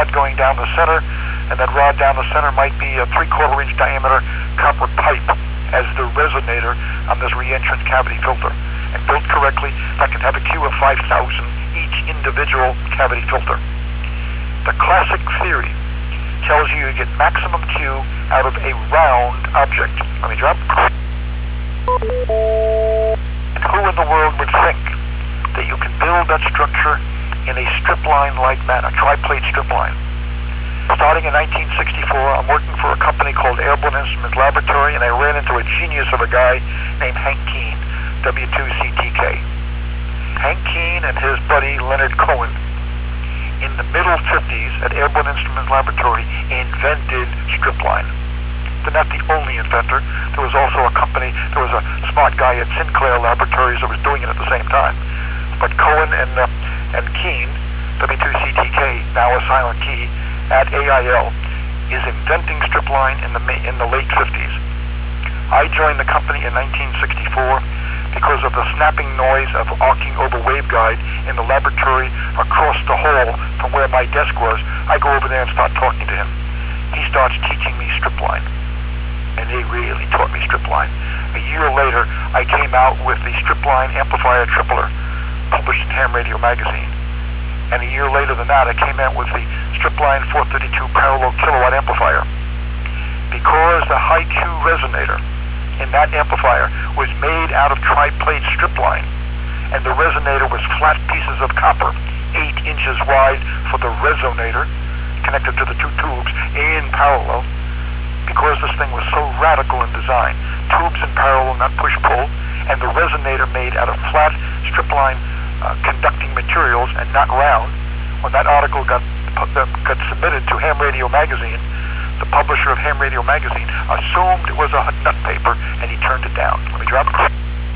rod going down the center, and that rod down the center might be a 3/4 inch diameter copper pipe as the resonator on this reentrance cavity filter. And built correctly, that can have a Q of 5,000 each individual cavity filter. The classic theory tells you get maximum Q out of a round object. Let me drop. And who in the world would think that you can build that structure in a strip line-like manner, tri-plate strip line? Starting in 1964, I'm working for a company called Airborne Instruments Laboratory, and I ran into a genius of a guy named Hank Keen, W2CTK. Hank Keen and his buddy Leonard Cohen, in the middle 50s at Airborne Instruments Laboratory, invented strip line. They're not the only inventor. There was also a company, there was a smart guy at Sinclair Laboratories that was doing it at the same time. But Cohen and Keen, W2CTK, now a silent key, at AIL, is inventing strip line in the late 50s. I joined the company in 1964 because of the snapping noise of arcing over waveguide in the laboratory across the hall from where my desk was. I go over there and start talking to him. He starts teaching me strip line, and he really taught me strip line. A year later, I came out with the strip line amplifier tripler, published in Ham Radio Magazine. And a year later than that, I came out with the Stripline 432 parallel kilowatt amplifier. Because the high Q resonator in that amplifier was made out of tri-plate strip line, and the resonator was flat pieces of copper, 8 inches wide for the resonator, connected to the two tubes in parallel. Because this thing was so radical in design, tubes in parallel, not push-pull, and the resonator made out of flat strip line conducting materials and not round. When that article got submitted to Ham Radio Magazine, the publisher of Ham Radio Magazine assumed it was a nut paper, and he turned it down. Let me drop it.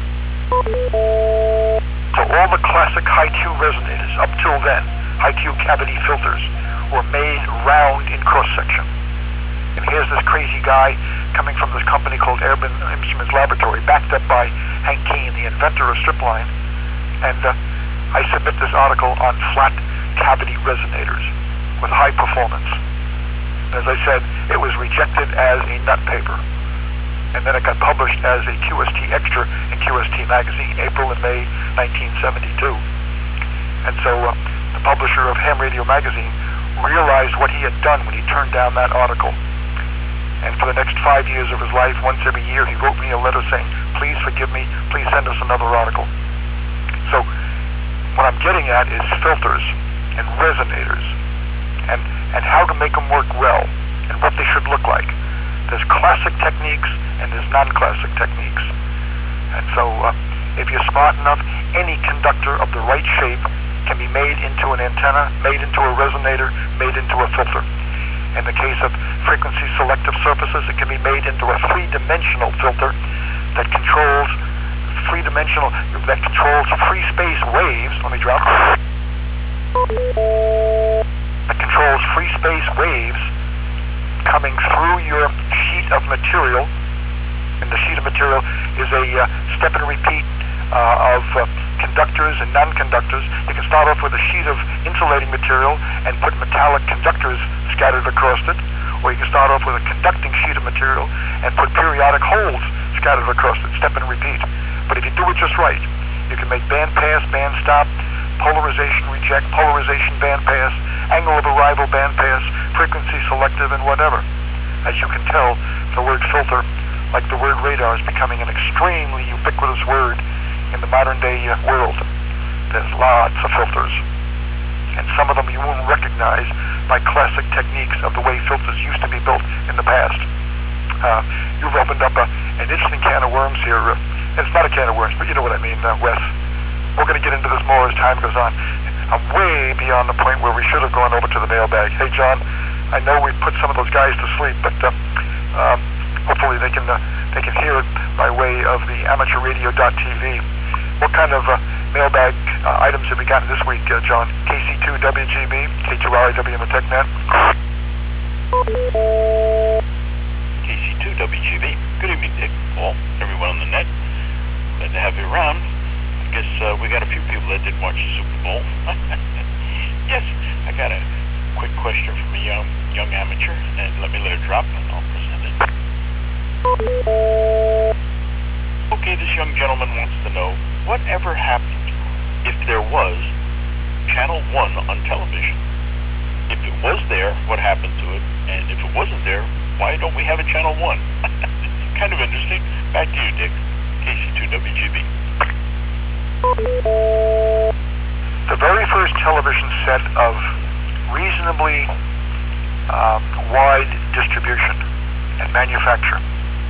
So all the classic high Q resonators, up till then, high Q cavity filters, were made round in cross-section. And here's this crazy guy coming from this company called Airborne Instruments Laboratory, backed up by Hank Keen, the inventor of strip line. And I submit this article on flat cavity resonators with high performance. As I said, it was rejected as a nut paper. And then it got published as a QST extra in QST magazine, April and May 1972. And so the publisher of Ham Radio Magazine realized what he had done when he turned down that article. And for the next 5 years of his life, once every year, he wrote me a letter saying, please forgive me, please send us another article. So what I'm getting at is filters and resonators and how to make them work well and what they should look like. There's classic techniques and there's non-classic techniques. And so if you're smart enough, any conductor of the right shape can be made into an antenna, made into a resonator, made into a filter. In the case of frequency selective surfaces, it can be made into a three-dimensional filter that controls free space waves. Let me drop. That controls free space waves coming through your sheet of material. And the sheet of material is a step and repeat of conductors and non-conductors. You can start off with a sheet of insulating material and put metallic conductors scattered across it, or you can start off with a conducting sheet of material and put periodic holes scattered across it, step and repeat. But if you do it just right, you can make band pass, band stop, polarization reject, polarization band pass, angle of arrival band pass, frequency selective, and whatever. As you can tell, the word filter, like the word radar, is becoming an extremely ubiquitous word in the modern day world. There's lots of filters, and some of them you won't recognize by classic techniques of the way filters used to be built in the past. You've opened up an interesting can of worms here. It's not a can of worms, but you know what I mean, Wes. We're going to get into this more as time goes on. I'm way beyond the point where we should have gone over to the mailbag. Hey, John, I know we put some of those guys to sleep, but hopefully they can hear it by way of the amateurradio.tv. What kind of mailbag items have we gotten this week, John? KC2WGB, K2RIW in the TechNet. KC2WGB. Good evening, Dick, Paul, everyone on the net. Glad to have you around. I guess we got a few people that didn't watch the Super Bowl. Yes, I quick question from a young amateur, and let it drop, and I'll present it. Okay, this young gentleman wants to know, whatever happened if there was Channel 1 on television? If it was there, what happened to it? And if it wasn't there, why don't we have a Channel 1? Kind of interesting. Back to you, Dick. KC2WGB. The very first television set of reasonably wide distribution and manufacture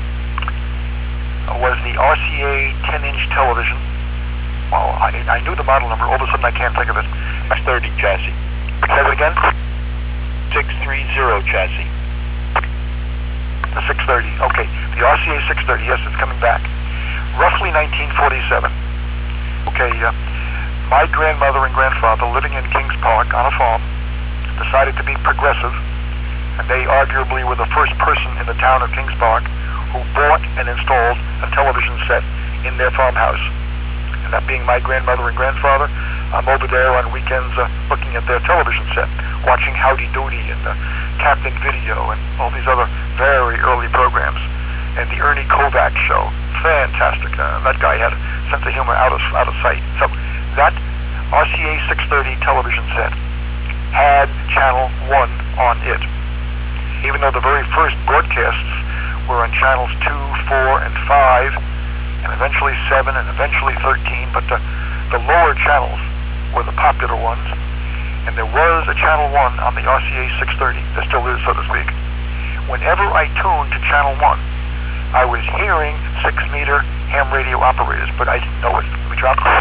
was the RCA 10-inch television. Well, I knew the model number. All of a sudden, I can't think of it. 630 chassis. Say that again? 630 chassis. The 630. Okay. The RCA 630. Yes, it's coming back. Roughly 1947. Okay. My grandmother and grandfather, living in Kings Park on a farm, decided to be progressive, and they arguably were the first person in the town of Kings Park who bought and installed a television set in their farmhouse. And that being my grandmother and grandfather, I'm over there on weekends looking at their television set, watching Howdy Doody and Captain Video and all these other very early programs. And the Ernie Kovacs show, fantastic. That guy had a sense of humor out of sight. So that RCA 630 television set had Channel 1 on it. Even though the very first broadcasts were on channels 2, 4, and 5, and eventually 7, and eventually 13, but the lower channels were the popular ones. And there was a Channel 1 on the RCA 630. There still is, so to speak. Whenever I tuned to Channel 1, I was hearing 6-meter ham radio operators, but I didn't know it. Let me drop it.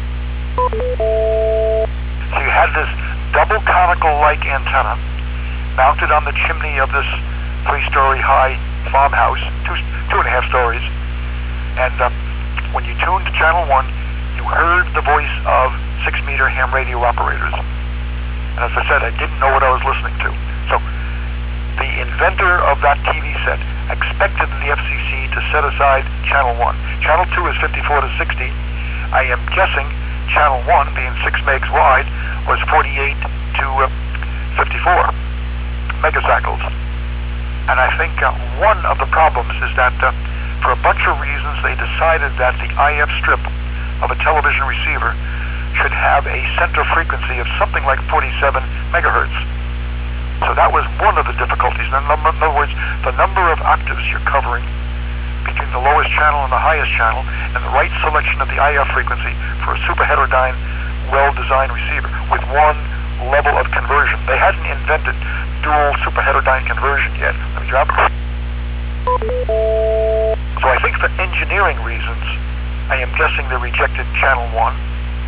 So you had this double conical-like antenna mounted on the chimney of this 3-story high farmhouse, 2.5 stories. And when you tuned to Channel 1, you heard the voice of 6-meter ham radio operators. And as I said, I didn't know what I was listening to. So the inventor of that TV set expected the FCC to set aside Channel 1. Channel 2 is 54 to 60. I am guessing Channel 1, being 6 megs wide, was 48 to 54 megacycles. And I think one of the problems is that for a bunch of reasons they decided that the IF strip of a television receiver should have a center frequency of something like 47 megahertz. So that was one of the difficulties. In other words, the number of octaves you're covering between the lowest channel and the highest channel, and the right selection of the IF frequency for a super heterodyne, well-designed receiver with one level of conversion. They hadn't invented dual super heterodyne conversion yet. Let me drop it. So I think for engineering reasons, I am guessing they rejected Channel 1.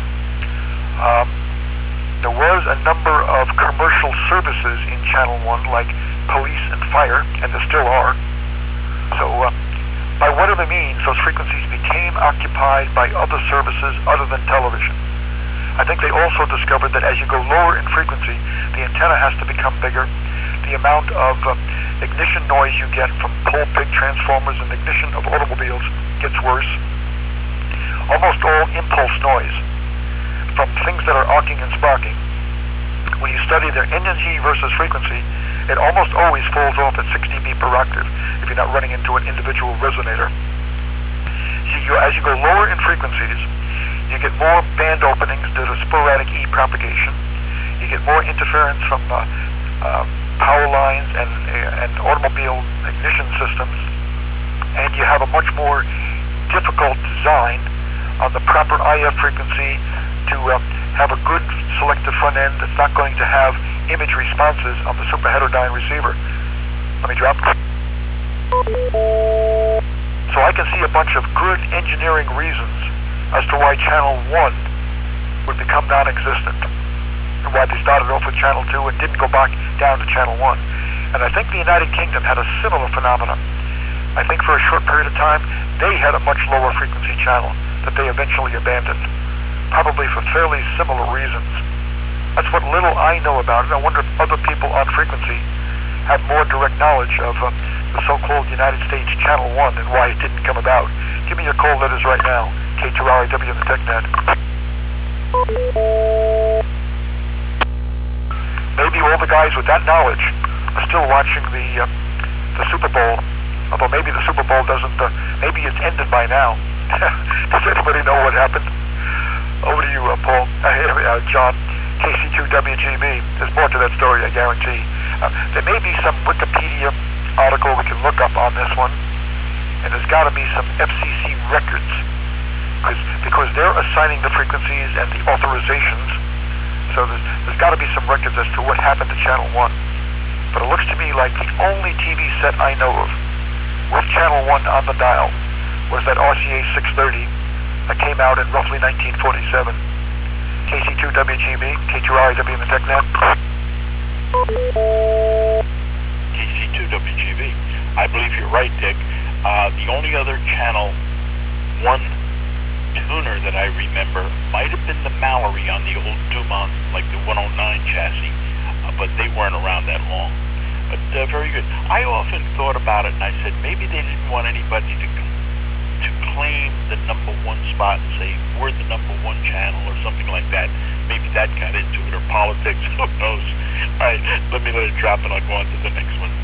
There was a number of commercial services in Channel 1, like police and fire, and there still are. So by whatever means, those frequencies became occupied by other services other than television. I think they also discovered that as you go lower in frequency, the antenna has to become bigger. The amount of ignition noise you get from coal pig transformers and ignition of automobiles gets worse. Almost all impulse noise from things that are arcing and sparking, when you study their energy versus frequency, it almost always falls off at 6 dB per octave if you're not running into an individual resonator. So as you go lower in frequencies, you get more band openings due to sporadic E propagation. You get more interference from power lines and automobile ignition systems, and you have a much more difficult design on the proper IF frequency to have a good selective front end that's not going to have image responses on the super heterodyne receiver. Let me drop it. So I can see a bunch of good engineering reasons as to why Channel 1 would become non-existent, and why they started off with Channel 2 and didn't go back down to Channel 1. And I think the United Kingdom had a similar phenomenon. I think for a short period of time, they had a much lower frequency channel that they eventually abandoned, probably for fairly similar reasons. That's what little I know about it. I wonder if other people on frequency have more direct knowledge of the so-called United States Channel 1 and why it didn't come about. Give me your call letters right now. K2RIW in the TechNet. maybe all the guys with that knowledge are still watching the Super Bowl, although maybe the Super Bowl doesn't, maybe it's ended by now. Does anybody know what happened? Over to you, Paul. John, KC2WGB. There's more to that story, I guarantee. There may be some Wikipedia article we can look up on this one, and there's got to be some FCC records, because they're assigning the frequencies and the authorizations, so there's got to be some records as to what happened to Channel 1. But it looks to me like the only TV set I know of with Channel 1 on the dial was that RCA 630 that came out in roughly 1947. KC2WGB, K2RIW in the TechNet. KC2WGB. I believe you're right, Dick. The only other Channel 1 tuner that I remember might have been the Mallory on the old Dumont, like the 109 chassis, but they weren't around that long. But very good. I often thought about it, and I said maybe they didn't want anybody to claim the #1 spot and say we're the #1 channel or something like that. Maybe that got into it, or politics. Who knows? All right, let it drop, and I'll go on to the next one.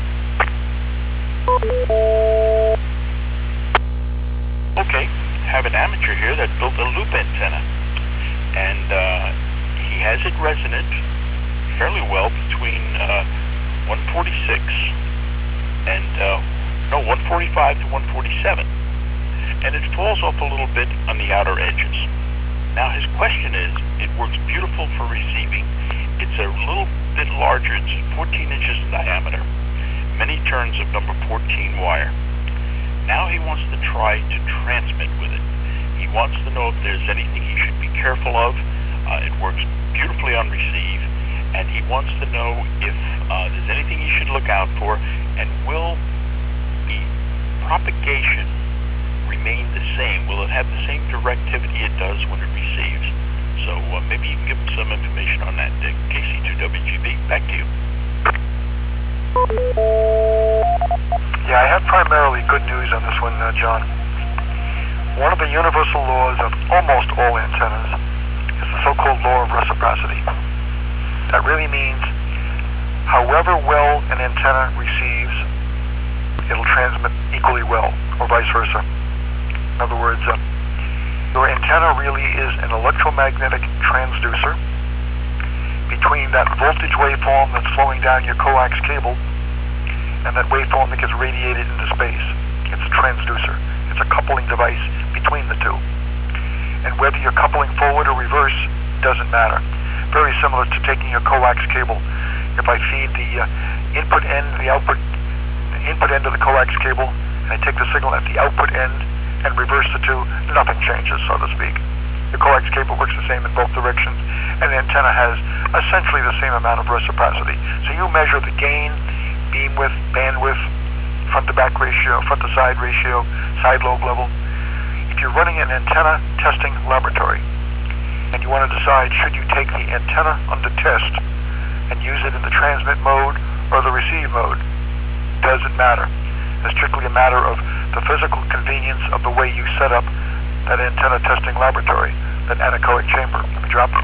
Okay, have an amateur here that built a loop antenna, and he has it resonant fairly well between 146 and 145 to 147, and it falls off a little bit on the outer edges. Now his question is, it works beautiful for receiving. It's a little bit larger, it's 14 inches in diameter, many turns of number 14 wire. Now he wants to try to transmit with it. He wants to know if there's anything he should be careful of. It works beautifully on receive, and he wants to know if there's anything he should look out for, and will the propagation remain the same? Will it have the same directivity it does when it receives? So maybe you can give him some information on that, Dick. KC2WGB, back to you. Yeah, I have primarily good news on this one, John. One of the universal laws of almost all antennas is the so-called law of reciprocity. That really means however well an antenna receives, it'll transmit equally well, or vice versa. In other words, your antenna really is an electromagnetic transducer between that voltage waveform that's flowing down your coax cable and that waveform that gets radiated into space. It's a transducer. It's a coupling device between the two. And whether you're coupling forward or reverse doesn't matter. Very similar to taking a coax cable. If I feed the input end, the input end of the coax cable, and I take the signal at the output end and reverse the two, nothing changes, so to speak. The coax cable works the same in both directions, and the antenna has essentially the same amount of reciprocity. So you measure the gain, beam width, bandwidth, front to back ratio, front to side ratio, side lobe level. If you're running an antenna testing laboratory and you want to decide should you take the antenna under test and use it in the transmit mode or the receive mode, doesn't matter. It's strictly a matter of the physical convenience of the way you set up that antenna testing laboratory, that anechoic chamber. Let me drop it.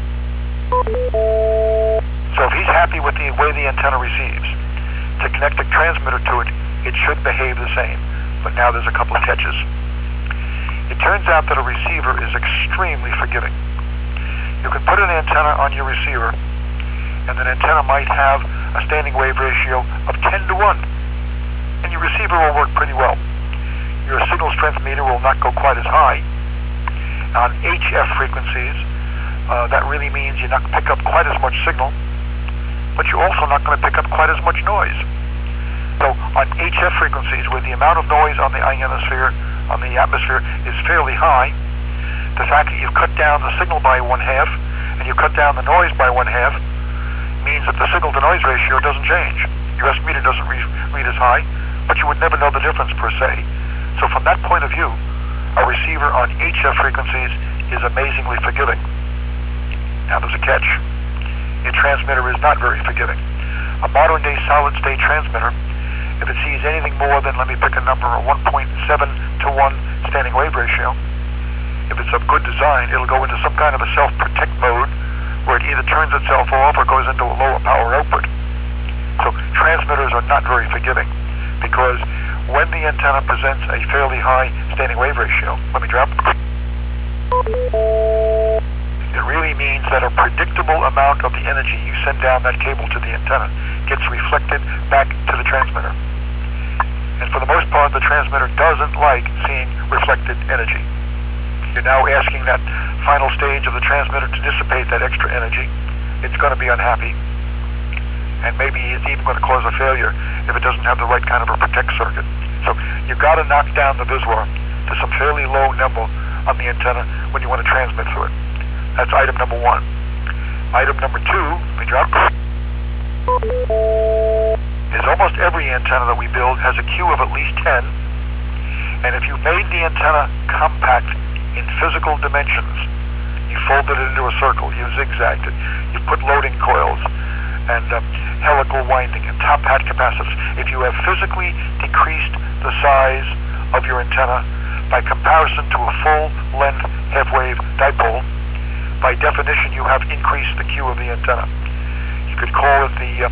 So if he's happy with the way the antenna receives, to connect a transmitter to it, it should behave the same. But now there's a couple of catches. It turns out that a receiver is extremely forgiving. You can put an antenna on your receiver, and that antenna might have a standing wave ratio of 10 to 1, and your receiver will work pretty well. Your signal strength meter will not go quite as high. On HF frequencies, that really means you're not going to pick up quite as much signal, but you're also not going to pick up quite as much noise. So on HF frequencies, where the amount of noise on the ionosphere, on the atmosphere, is fairly high, the fact that you've cut down the signal by 1/2 and you cut down the noise by 1/2 means that the signal to noise ratio doesn't change. Your S meter doesn't read as high, but you would never know the difference per se. So from that point of view, a receiver on HF frequencies is amazingly forgiving. Now there's a catch. Your transmitter is not very forgiving. A modern day solid state transmitter, if it sees anything more than, let me pick a number, a 1.7 to 1 standing wave ratio, if it's of good design, it'll go into some kind of a self-protect mode where it either turns itself off or goes into a lower power output. So transmitters are not very forgiving, because when the antenna presents a fairly high standing wave ratio, let me drop, it really means that a predictable amount of the energy you send down that cable to the antenna gets reflected back to the transmitter. And for the most part, the transmitter doesn't like seeing reflected energy. You're now asking that final stage of the transmitter to dissipate that extra energy. It's going to be unhappy. And maybe it's even going to cause a failure if it doesn't have the right kind of a protect circuit. So you've got to knock down the VISWAR to some fairly low number on the antenna when you want to transmit through it. That's item number one. Item number two, let me drop, is almost every antenna that we build has a Q of at least 10, and if you made the antenna compact in physical dimensions, you folded it into a circle, you zigzagged it, you put loading coils and helical winding and top hat capacitors. If you have physically decreased the size of your antenna by comparison to a full-length half-wave dipole, by definition you have increased the Q of the antenna. You could call it the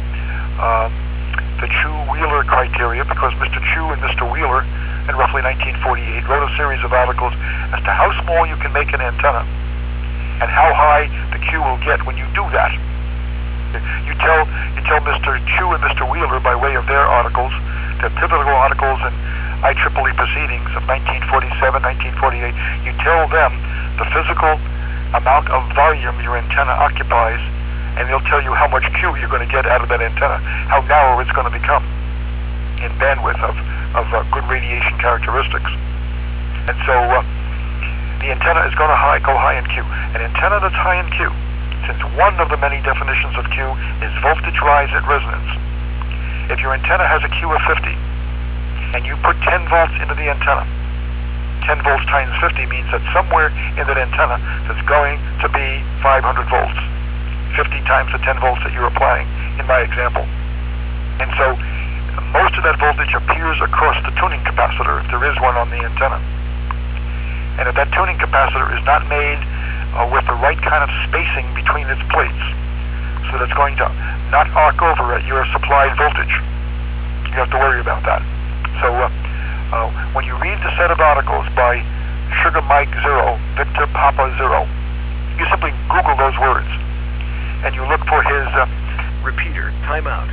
Chu-Wheeler criteria, because Mr. Chu and Mr. Wheeler in roughly 1948 wrote a series of articles as to how small you can make an antenna and how high the Q will get when you do that. You tell Mr. Chu and Mr. Wheeler, by way of their articles, their typical articles in IEEE proceedings of 1947, 1948, you tell them the physical amount of volume your antenna occupies, and they'll tell you how much Q you're going to get out of that antenna, how narrow it's going to become in bandwidth of good radiation characteristics. And so the antenna is going to go high in Q. An antenna that's high in Q, since one of the many definitions of Q is voltage rise at resonance. If your antenna has a Q of 50, and you put 10 volts into the antenna, 10 volts times 50 means that somewhere in that antenna there's going to be 500 volts. 50 times the 10 volts that you're applying in my example. And so most of that voltage appears across the tuning capacitor, if there is one on the antenna. And if that tuning capacitor is not made with the right kind of spacing between its plates, so that it's going to not arc over at your supplied voltage, you have to worry about that. So when you read the set of articles by Sugar Mike 0, Victor Papa 0, you simply Google those words, and you look for his repeater, timeout.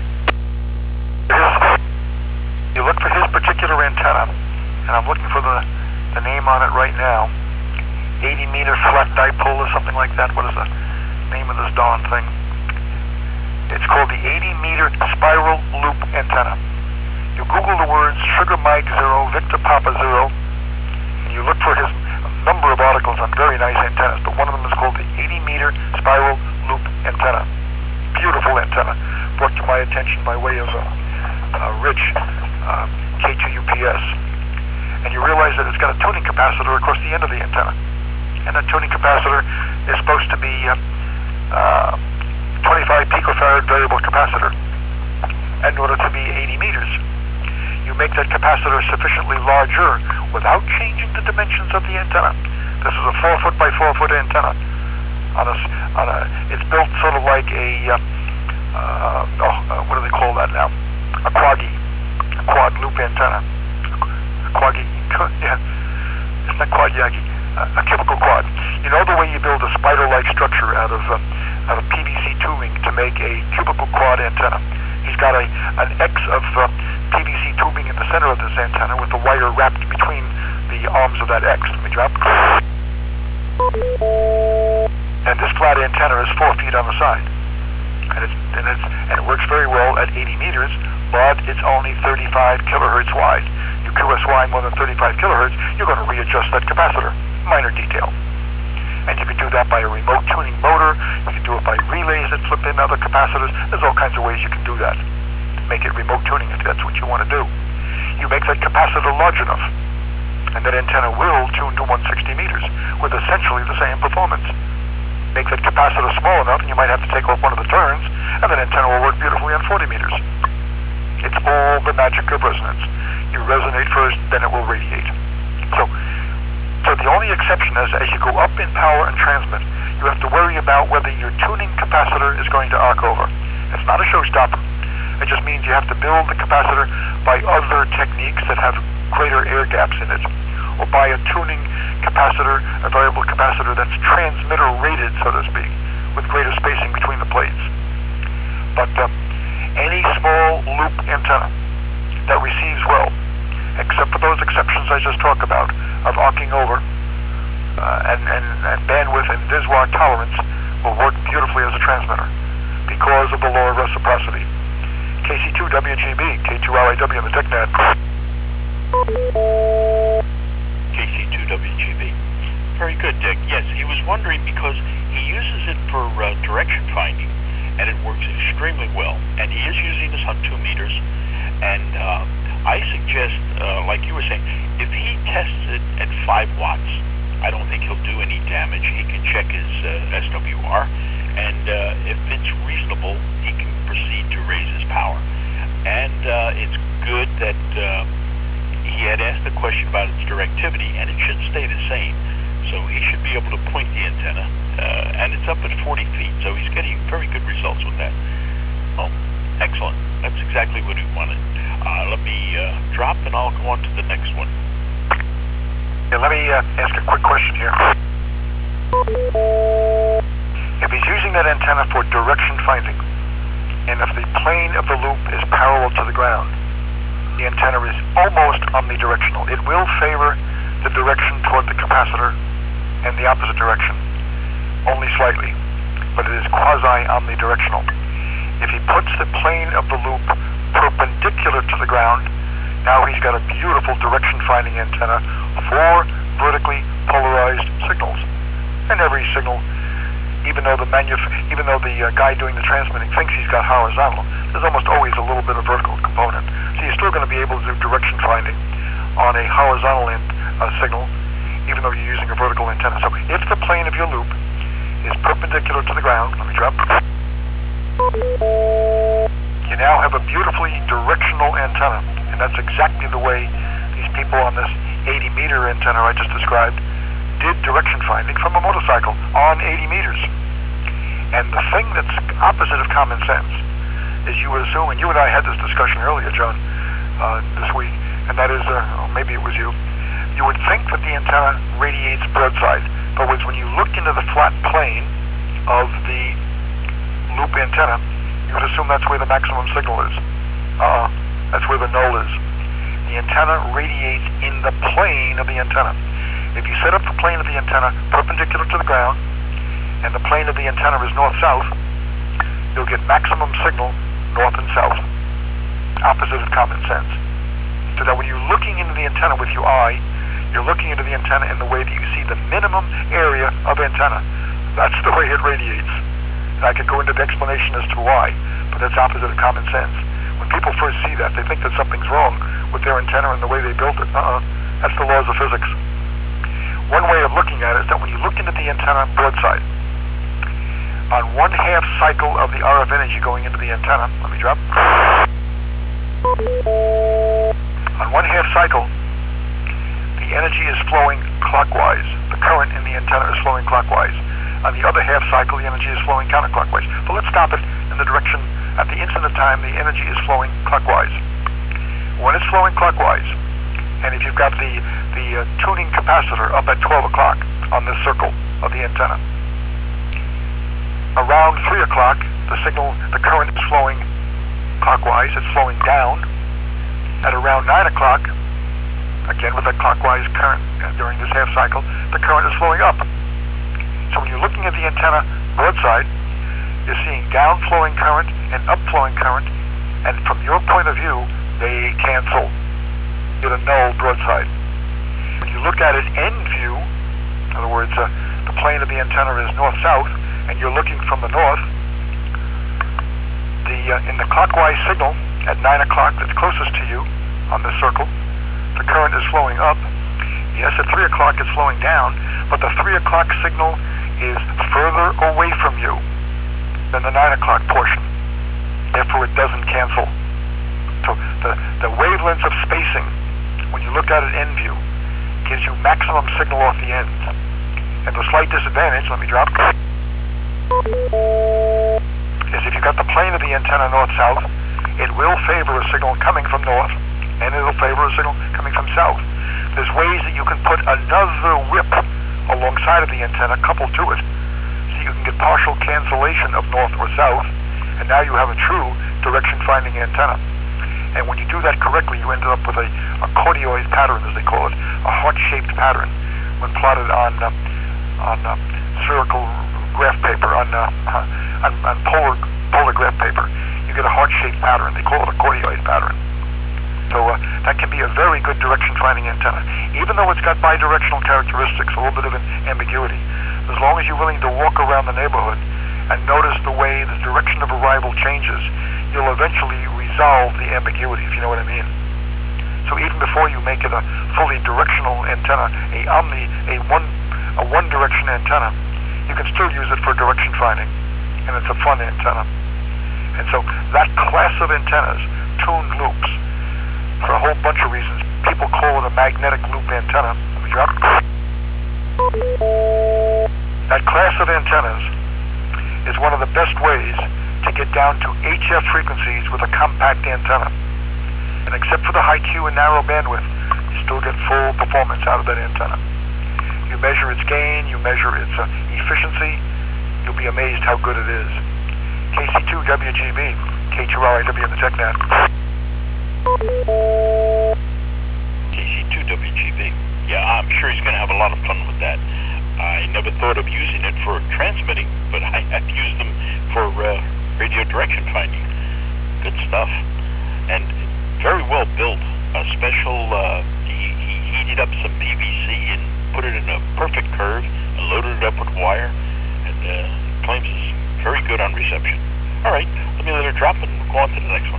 You look for his particular antenna, and I'm looking for the name on it right now. 80 meter flat dipole or something like that. What is the name of this darn thing? It's called the 80 meter spiral loop antenna. You Google the words Sugar Mike 0, Victor Papa 0, and you look for his number of articles on very nice antennas, but one of them is called the 80 meter spiral loop antenna. Beautiful antenna, brought to my attention by way of Rich, K2UPS. And you realize that it's got a tuning capacitor across the end of the antenna. And that tuning capacitor is supposed to be 25 picofarad variable capacitor in order to be 80 meters. You make that capacitor sufficiently larger without changing the dimensions of the antenna. This is a 4 foot by 4 foot antenna. It's built sort of like a what do they call that now? A quad loop antenna. Yeah, it's not quad yagi. A cubical quad. You know the way you build a spider-like structure out of PVC tubing to make a cubical quad antenna. He's got an X of PVC tubing in the center of this antenna with the wire wrapped between the arms of that X. Let me drop. And this flat antenna is 4 feet on the side, and it works very well at 80 meters, but it's only 35 kilohertz wide. You QSY more than 35 kilohertz, you're going to readjust that capacitor. Minor detail. And you can do that by a remote tuning motor. You can do it by relays that flip in other capacitors. There's all kinds of ways you can do that. Make it remote tuning if that's what you want to do. You make that capacitor large enough, and that antenna will tune to 160 meters with essentially the same performance. Make that capacitor small enough, and you might have to take off one of the turns, and that antenna will work beautifully on 40 meters. It's all the magic of resonance. You resonate first, then it will radiate. So the only exception is as you go up in power and transmit, you you have to worry about whether your tuning capacitor is going to arc over. It's not a showstopper. It just means you have to build the capacitor by other techniques that have greater air gaps in it, or by a tuning capacitor, a variable capacitor that's transmitter rated, so to speak, with greater spacing between the plates. But any small loop antenna that receives well, except for those exceptions I just talked about, of arcing over and bandwidth and Viswar tolerance, will work beautifully as a transmitter because of the law of reciprocity. KC2WGB, K2RIW on the TechNet. KC2WGB. Very good, Dick. Yes, he was wondering because he uses it for direction finding, and it works extremely well. And he is using this on 2 meters. And I suggest, like you were saying, if he tests it at 5 watts, I don't think he'll do any damage. He can check his SWR, and if it's reasonable, he can proceed to raise his power. And it's good that he had asked the question about its directivity, and it should stay the same. So he should be able to point the antenna, and it's up at 40 feet, so he's getting very good results with that. Oh, excellent. That's exactly what he wanted. Let me drop, and I'll go on to the next one. Yeah, let me ask a quick question here. If he's using that antenna for direction finding, and if the plane of the loop is parallel to the ground, the antenna is almost omnidirectional. It will favor the direction toward the capacitor and the opposite direction, only slightly, but it is quasi-omnidirectional. If he puts the plane of the loop perpendicular to the ground, now he's got a beautiful direction-finding antenna for vertically polarized signals. And every signal, even though the guy doing the transmitting thinks he's got horizontal, there's almost always a little bit of vertical component. So you're still going to be able to do direction finding on a horizontal signal, even though you're using a vertical antenna. So if the plane of your loop is perpendicular to the ground, let me drop, you now have a beautifully directional antenna. And that's exactly the way these people on this 80-meter antenna I just described did direction finding from a motorcycle on 80 meters. And the thing that's opposite of common sense is you would assume, and you and I had this discussion earlier, John, this week, and that is, or maybe it was you would think that the antenna radiates broadside. But when you look into the flat plane of the loop antenna, you would assume that's where the maximum signal is. That's where the null is. The antenna radiates in the plane of the antenna. If you set up the plane of the antenna perpendicular to the ground, and the plane of the antenna is north-south, you'll get maximum signal north and south, opposite of common sense. So that when you're looking into the antenna with your eye, you're looking into the antenna in the way that you see the minimum area of antenna. That's the way it radiates. And I could go into the explanation as to why, but that's opposite of common sense. When people first see that, they think that something's wrong with their antenna and the way they built it. That's the laws of physics. One way of looking at it is that when you look into the antenna broadside, on 1/2 cycle of the RF energy going into the antenna, let me drop. On 1/2 cycle, the energy is flowing clockwise. The current in the antenna is flowing clockwise. On the other half cycle, the energy is flowing counterclockwise. But let's stop it in the direction. At the instant of time, the energy is flowing clockwise. When it's flowing clockwise, and if you've got the tuning capacitor up at 12 o'clock on this circle of the antenna, around 3 o'clock, the current is flowing clockwise. It's flowing down. At around 9 o'clock, again with a clockwise current during this half cycle, the current is flowing up. So when you're looking at the antenna broadside, you're seeing downflowing current and upflowing current, and from your point of view, they cancel. You get a null broadside. When you look at it end view, in other words, the plane of the antenna is north-south, and you're looking from the north, in the clockwise signal at 9 o'clock that's closest to you on this circle, the current is flowing up. Yes, at 3 o'clock it's flowing down, but the 3 o'clock signal is further away from you than the 9 o'clock portion. Therefore, it doesn't cancel. So the wavelengths of spacing, when you look at it end view, gives you maximum signal off the ends. And the slight disadvantage, let me drop, is if you got the plane of the antenna north-south, it will favor a signal coming from north, and it'll favor a signal coming from south. There's ways that you can put another whip alongside of the antenna, coupled to it, so you can get partial cancellation of north or south, and now you have a true direction-finding antenna. And when you do that correctly, you end up with a cordioid pattern, as they call it, a heart-shaped pattern, when plotted on spherical graph paper, on polar graph paper. You get a heart-shaped pattern. They call it a cordioid pattern. So that can be a very good direction-finding antenna. Even though it's got bidirectional characteristics, a little bit of an ambiguity, as long as you're willing to walk around the neighborhood and notice the way the direction of arrival changes, you'll eventually resolve the ambiguity, if you know what I mean. So even before you make it a fully directional antenna, a one-direction antenna, you can still use it for direction finding, and it's a fun antenna. And so that class of antennas, tuned loops, for a whole bunch of reasons, people call it a magnetic loop antenna. Let me drop. That class of antennas is one of the best ways to get down to HF frequencies with a compact antenna. And except for the high Q and narrow bandwidth, you still get full performance out of that antenna. You measure its gain, you measure its efficiency, you'll be amazed how good it is. KC2WGB, K2RIW in the TechNet. KC2WGB. Yeah, I'm sure he's going to have a lot of fun with that. I never thought of using it for transmitting, but I have used them for radio direction finding. Good stuff. And very well built. A special, he heated up some PVC and put it in a perfect curve and loaded it up with wire, and claims it's very good on reception. All right, let me let her drop and go on to the next one.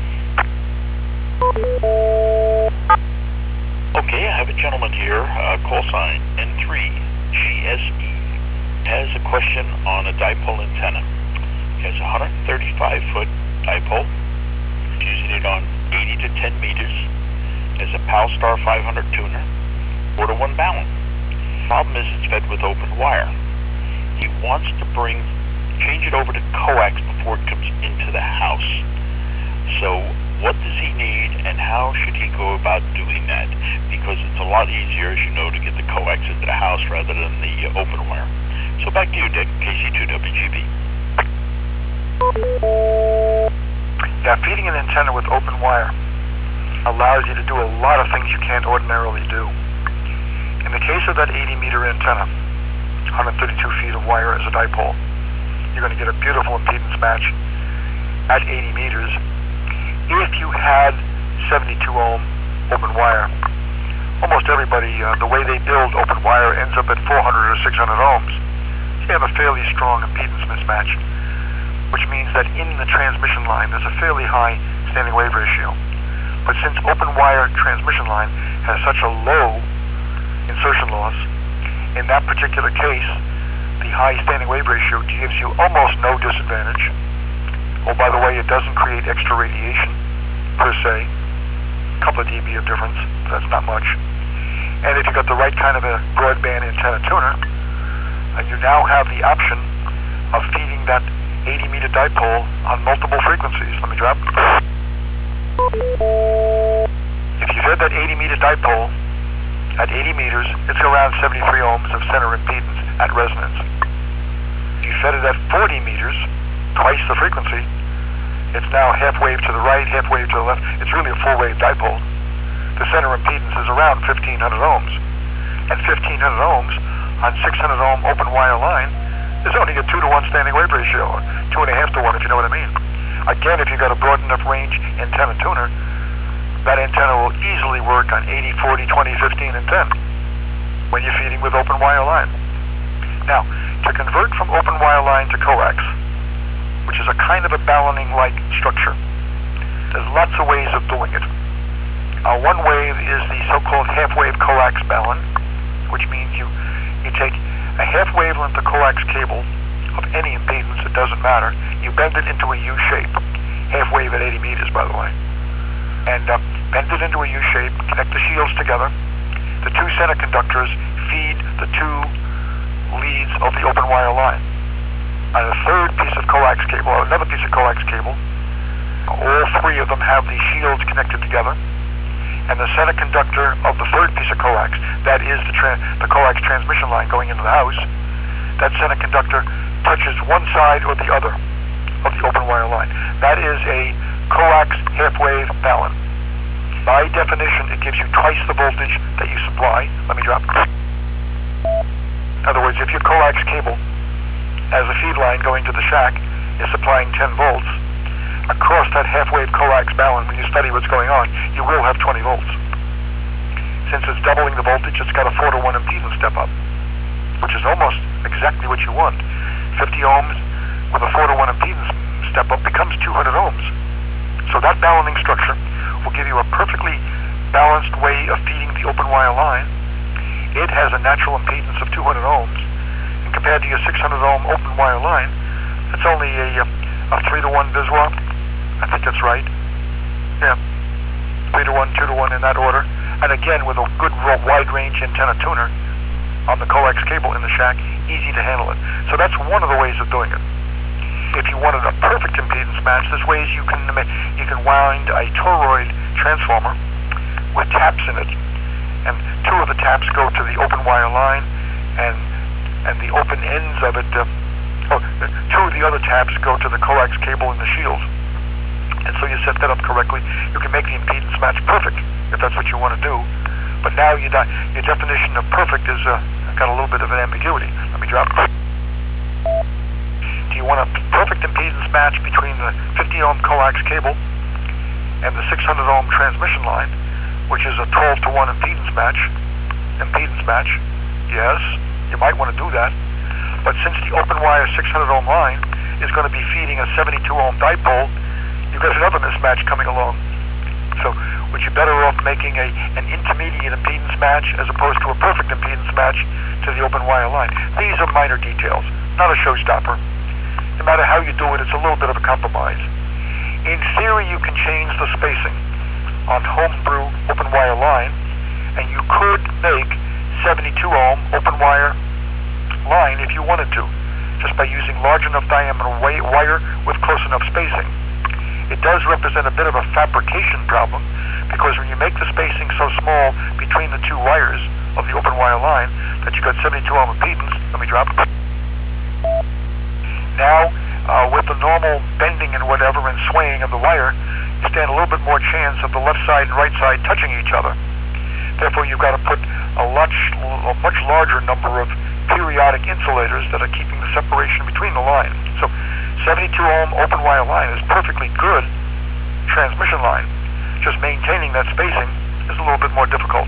Okay, I have a gentleman here, call sign N3GSE, has a question on a dipole antenna. He has a 135-foot dipole, using it on 80 to 10 meters, has a Palstar 500 tuner, 4-to-1 balance. Problem is it's fed with open wire. He wants to change it over to coax before it comes into the house. So what does he need, and how should he go about doing that? Because it's a lot easier, as you know, to get the coax into the house rather than the open wire. So back to you, Dick, KC2WGB. Yeah, feeding an antenna with open wire allows you to do a lot of things you can't ordinarily do. In the case of that 80-meter antenna, 132 feet of wire as a dipole, you're going to get a beautiful impedance match at 80 meters. If you had 72 ohm open wire, almost everybody, the way they build open wire ends up at 400 or 600 ohms. So you have a fairly strong impedance mismatch, which means that in the transmission line there's a fairly high standing wave ratio. But since open wire transmission line has such a low insertion loss, in that particular case, the high standing wave ratio gives you almost no disadvantage. Oh, by the way, it doesn't create extra radiation, per se. A couple of dB of difference, that's not much. And if you've got the right kind of a broadband antenna tuner, you now have the option of feeding that 80-meter dipole on multiple frequencies. Let me drop. If you fed that 80-meter dipole at 80 meters, it's around 73 ohms of center impedance at resonance. If you fed it at 40 meters, twice the frequency, it's now half wave to the right, half wave to the left. It's really a full wave dipole. The center impedance is around 1,500 ohms. At 1,500 ohms on 600 ohm open wire line, there's only a 2-to-1 standing wave ratio, or 2.5-to-1 if you know what I mean. Again, if you've got a broad enough range antenna tuner, that antenna will easily work on 80, 40, 20, 15, and 10 when you're feeding with open wire line. Now, to convert from open wire line to coax, which is a kind of a balloning-like structure, there's lots of ways of doing it. One way is the so-called half-wave coax balun, which means you take a half wavelength of coax cable of any impedance, it doesn't matter, you bend it into a U shape, half wave at 80 meters, by the way, and bend it into a U shape, connect the shields together. The two center conductors feed the two leads of the open wire line. and a third piece of coax cable, or another piece of coax cable. All three of them have the shields connected together, and the center conductor of the third piece of coax, that is the coax transmission line going into the house, that center conductor touches one side or the other of the open wire line. That is a coax half-wave balun. By definition, it gives you twice the voltage that you supply. Let me drop. In other words, if your coax cable as a feed line going to the shack is supplying 10 volts, across that half-wave coax balun, when you study what's going on, you will have 20 volts. Since it's doubling the voltage, it's got a 4-to-1 impedance step up, which is almost exactly what you want. 50 ohms with a 4-to-1 impedance step up becomes 200 ohms. So that baluning structure will give you a perfectly balanced way of feeding the open wire line. It has a natural impedance of 200 ohms, and compared to your 600 ohm open wire line, it's only a 3-to-1 Biswa. I think that's right. Yeah, 3-to-1, 2-to-1 in that order. And again, with a good wide range antenna tuner on the coax cable in the shack, easy to handle it. So that's one of the ways of doing it. If you wanted a perfect impedance match, there's ways you can wind a toroid transformer with taps in it, and two of the taps go to the open wire line, and the open ends of it, two of the other taps go to the coax cable in the shields. And so you set that up correctly, you can make the impedance match perfect if that's what you want to do. But now your definition of perfect is got a little bit of an ambiguity. Let me drop. Do you want a perfect impedance match between the 50 ohm coax cable and the 600 ohm transmission line, which is a 12-to-1 impedance match? Yes, you might want to do that. But since the open wire 600 ohm line is going to be feeding a 72 ohm dipole, you've got another mismatch coming along. So would you better off making an intermediate impedance match as opposed to a perfect impedance match to the open wire line? These are minor details, not a showstopper. No matter how you do it, it's a little bit of a compromise. In theory, you can change the spacing on homebrew open wire line, and you could make 72 ohm open wire line if you wanted to, just by using large enough diameter wire with close enough spacing. It does represent a bit of a fabrication problem, because when you make the spacing so small between the two wires of the open wire line that you got 72 ohm impedance, let me drop. Now, with the normal bending and whatever and swaying of the wire, you stand a little bit more chance of the left side and right side touching each other. Therefore, you've got to put a much larger number of periodic insulators that are keeping the separation between the lines. So 72 ohm open wire line is perfectly good transmission line. Just maintaining that spacing is a little bit more difficult.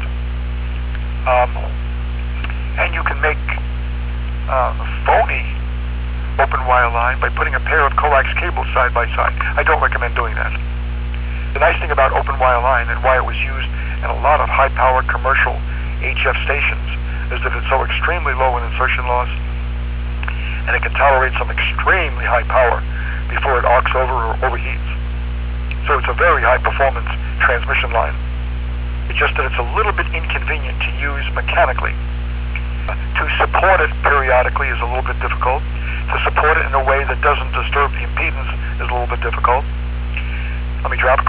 And you can make phony open wire line by putting a pair of coax cables side by side. I don't recommend doing that. The nice thing about open wire line and why it was used in a lot of high-power commercial HF stations is that it's so extremely low in insertion loss, and it can tolerate some extremely high power before it arcs over or overheats. So it's a very high-performance transmission line. It's just that it's a little bit inconvenient to use mechanically. To support it periodically is a little bit difficult. To support it in a way that doesn't disturb the impedance is a little bit difficult. Let me drop.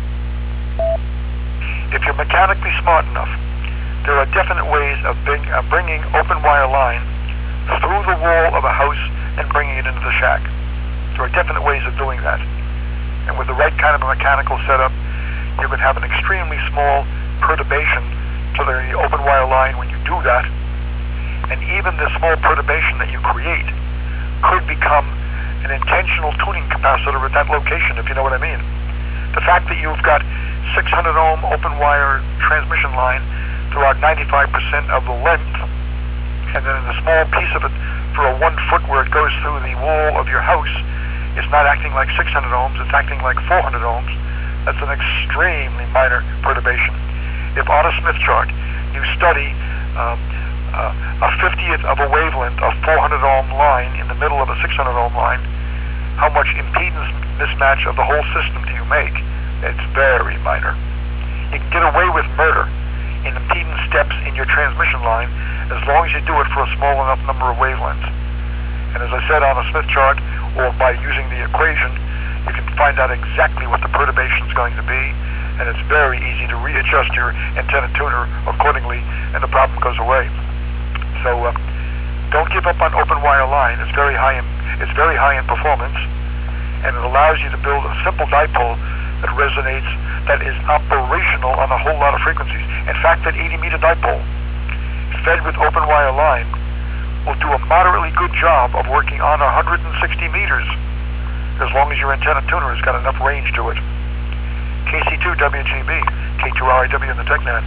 If you're mechanically smart enough, there are definite ways of bringing open wire line through the wall of a house and bringing it into the shack. There are definite ways of doing that. And with the right kind of a mechanical setup, you can have an extremely small perturbation to the open wire line when you do that. And even the small perturbation that you create could become an intentional tuning capacitor at that location, if you know what I mean. The fact that you've got 600 ohm open wire transmission line throughout 95% of the length, and then in a small piece of it for a 1 foot where it goes through the wall of your house, it's not acting like 600 ohms, it's acting like 400 ohms. That's an extremely minor perturbation. If on a Smith chart you study a 50th of a wavelength of 400 ohm line in the middle of a 600 ohm line, how much impedance mismatch of the whole system do you make? It's very minor. You can get away with murder in impedance steps in your transmission line as long as you do it for a small enough number of wavelengths. And as I said, on a Smith chart, or by using the equation, you can find out exactly what the perturbation is going to be, and it's very easy to readjust your antenna tuner accordingly, and the problem goes away. So don't give up on open wire line. It's very high in performance, and it allows you to build a simple dipole that resonates, that is operational on a whole lot of frequencies. In fact, that 80-meter dipole, fed with open wire line, will do a moderately good job of working on 160 meters, as long as your antenna tuner has got enough range to it. KC2WGB, K2RIW in the TechNet.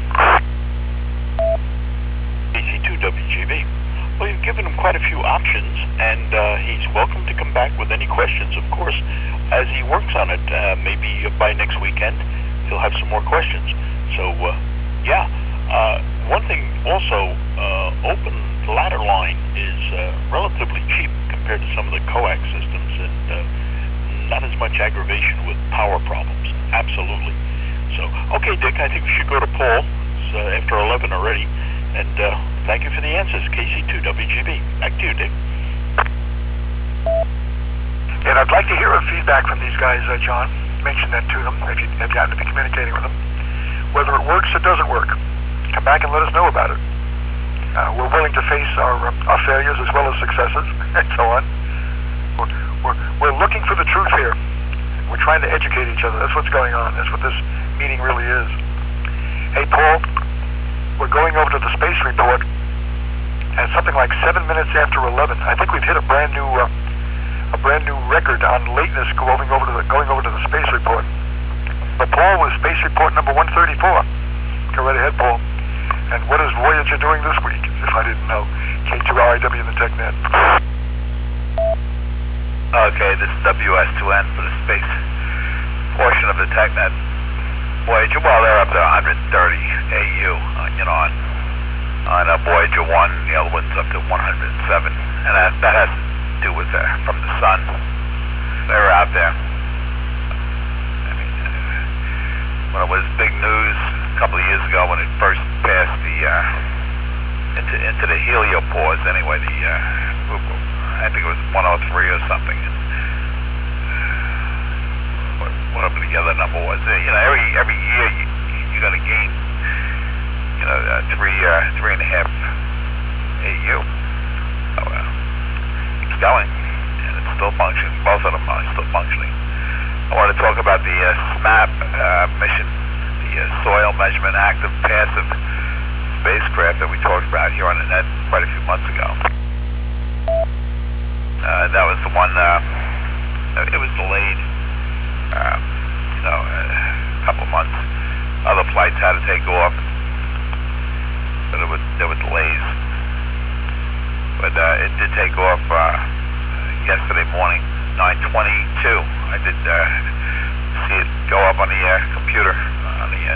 KC2WGB. Well, you've given him quite a few options, and he's welcome to come back with any questions, of course, as he works on it. Maybe by next weekend, he'll have some more questions. So, yeah. One thing also, open ladder line is relatively cheap compared to some of the coax systems, and not as much aggravation with power problems. Absolutely. So, okay, Dick, I think we should go to Paul. It's after 11 already. And thank you for the answers, KC2WGB. Back to you, Dick. And I'd like to hear a feedback from these guys, John. Mention that to them if you happen to be communicating with them. Whether it works or doesn't work, come back and let us know about it. We're willing to face our failures as well as successes and so on. We're looking for the truth here. We're trying to educate each other. That's what's going on. That's what this meeting really is. Hey, Paul, we're going over to the space report at something like 7 minutes after 11. I think we've hit a brand new record on lateness going over to the space report. But Paul was space report number 134. Go right ahead, Paul. And what is Voyager doing this week, if I didn't know? K2RIW in the TechNet. Okay, this is WS2N for the space portion of the TechNet. Voyager, well, they're up to 130 AU, on Voyager 1, the other one's up to 107, and that has to do with from the sun. They're out there. I mean, when it was big news a couple of years ago when it first passed the into the heliopause, anyway, I think it was 103 or something. Whatever the other number was. Every year you're going to gain, 3.5 AU. So, it's going, and it's still functioning. Both of them are still functioning. I want to talk about the SMAP mission, the Soil Measurement Active Passive spacecraft that we talked about here on the net quite a few months ago. That was the one, it was delayed, a couple of months. Other flights had to take off, but there were delays. But it did take off yesterday morning, 9:22. I did see it go up on the computer on the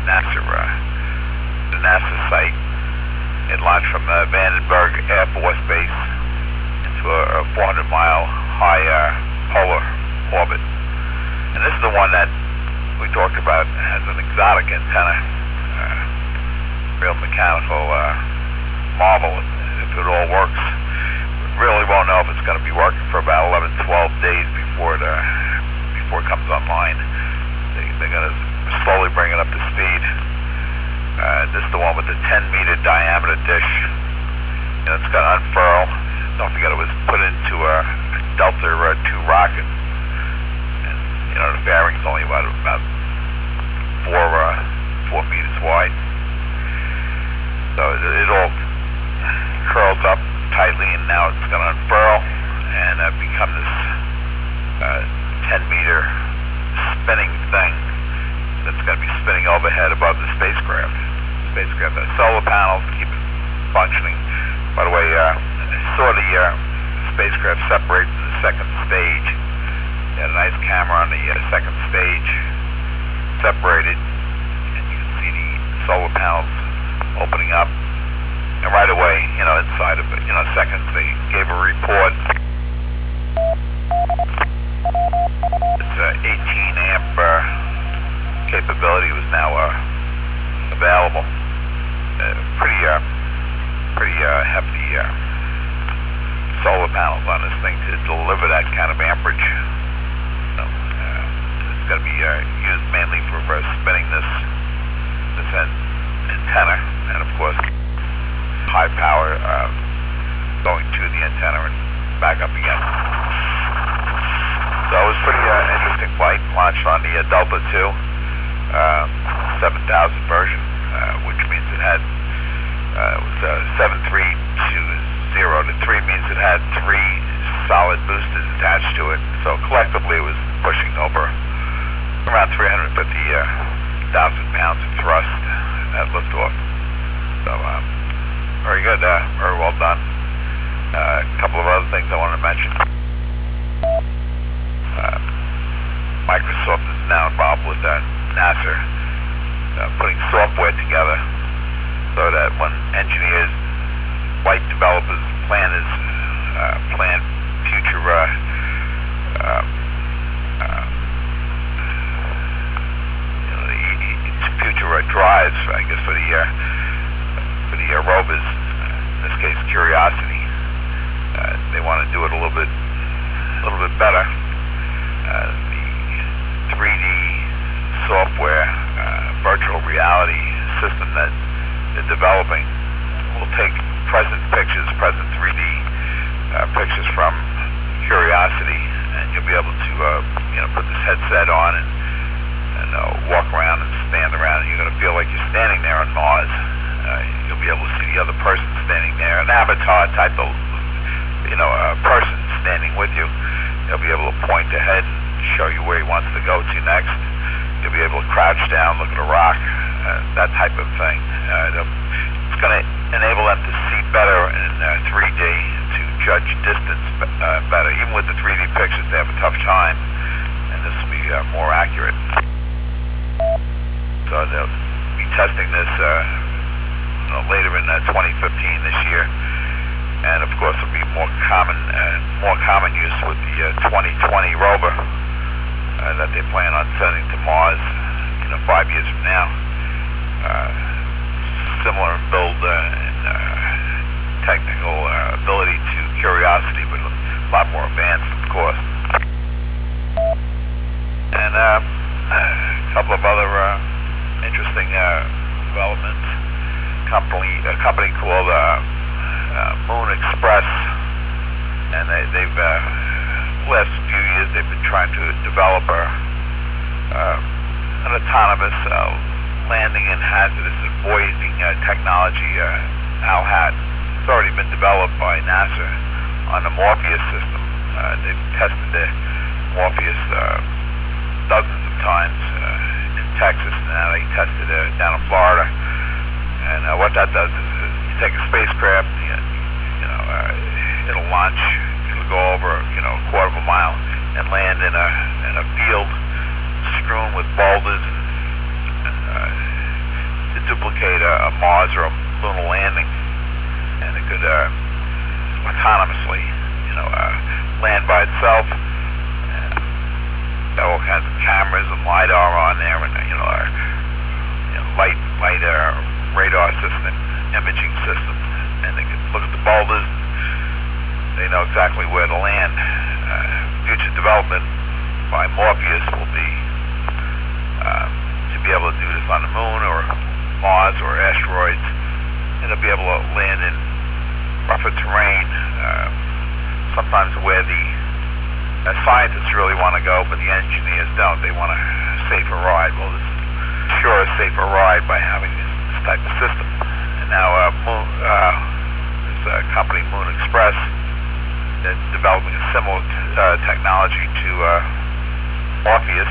NASA site. It launched from Vandenberg Air Force Base into a 400-mile high polar orbit. And this is the one that we talked about as an exotic antenna, real mechanical marvel if it all works. We really won't know if it's going to be working for about 11, 12 days before it comes online. They're going to slowly bring it up to speed. This is the one with the 10-meter diameter dish. It's going to unfurl. Don't forget it was put into a Delta II rocket. And, the fairing's only about 4 meters wide. So it all curls up tightly, and now it's going to unfurl and become this 10-meter spinning thing that's going to be spinning overhead above the spacecraft. The spacecraft has solar panels to keep it functioning. By the way, I saw the spacecraft separate in the second stage. They had a nice camera on the second stage, separated, and you can see the solar panels opening up. And right away, inside of it, seconds, they gave a report. It's 18 amp capability was now available. Pretty hefty solar panels on this thing to deliver that kind of amperage. It's going to be used mainly for spinning this antenna, and of course high power going to the antenna and back up again. So it was pretty interesting flight. Launched on the Delta II 7000 version, which means it had it was 7320. The 3 means it had 3 solid boosters attached to it. So collectively it was pushing over around 350,000 pounds of thrust at liftoff. So very good, very well done. A couple of other things I want to mention. Microsoft is now involved with NASA, putting software together so that when engineers, flight developers plan future future drives, I guess, for the rovers, in this case Curiosity. They want to do it a little bit better. The 3D software, virtual reality system that they're developing will take present 3D pictures from Curiosity, and you'll be able to put this headset on and walk around and stand around, and you're going to feel like you're standing there on Mars. You'll be able to see the other person standing there, an avatar type of person standing with you. You'll be able to point ahead and show you where he wants to go to next. You'll be able to crouch down, look at a rock, that type of thing. It's going to enable them to see better in 3D, to judge distance better. Even with the 3D pictures, they have a tough time, and this will be more accurate. So they'll be testing this later in 2015 this year, and of course it'll be more common use with the 2020 rover that they plan on sending to Mars 5 years from now. Similar in build and technical ability to Curiosity, but a lot more advanced, of course. And a couple of other interesting developments. A company called Moon Express, and they've last few years they've been trying to develop an autonomous landing in hazardous avoiding technology, ALHAT. It's already been developed by NASA on the Morpheus system. They've tested the Morpheus dozens of times in Texas, and now they tested it down in Florida. And what that does is you take a spacecraft, it'll launch, it'll go over a quarter of a mile and land in a field strewn with boulders to duplicate a Mars or a lunar landing, and it could autonomously land by itself. And got all kinds of cameras and LiDAR on there, and light radar system, imaging system, and they can look at the boulders. They know exactly where to land. Future development by Morpheus will be to be able to do this on the Moon or Mars or asteroids, and they'll be able to land in rougher terrain, sometimes where the scientists really want to go, but the engineers don't. They want a safer ride. Well, this is sure a safer ride by having this type of system. And now this company, Moon Express, that's developing a similar technology to Morpheus,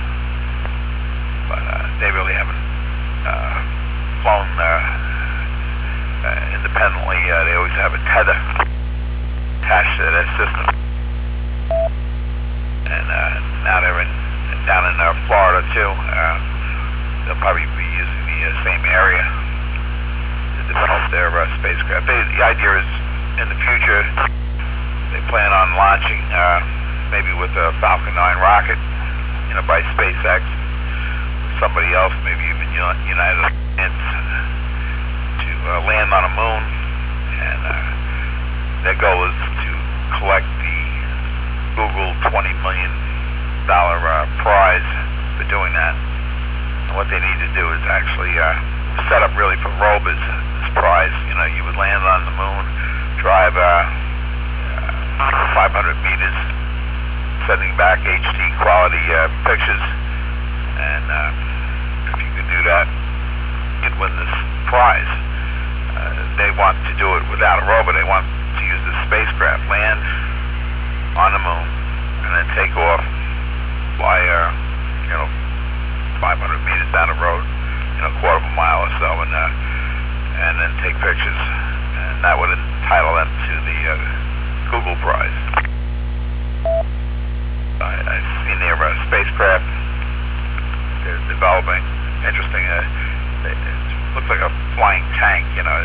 but they really haven't flown independently. They always have a tether attached to that system. And now they're down in Florida too. They'll probably be using the same area to develop their spacecraft. The idea is, in the future, they plan on launching maybe with a Falcon 9 rocket, by SpaceX, somebody else, maybe even United Airlines, to land on a moon. And their goal is to collect the Google $20 million prize for doing that. And what they need to do is actually set up really for rovers this prize. You know, you would land on the moon, drive 500 meters, sending back HD quality pictures, and if you could do that, you'd win this prize. They want to do it without a rover. They want to use the spacecraft, land on the moon, and then take off, fly 500 meters down the road, a quarter of a mile or so, and then take pictures, and that would entitle them to the Google prize. I've seen their spacecraft they're developing. Interesting. It looks like a flying tank. You know,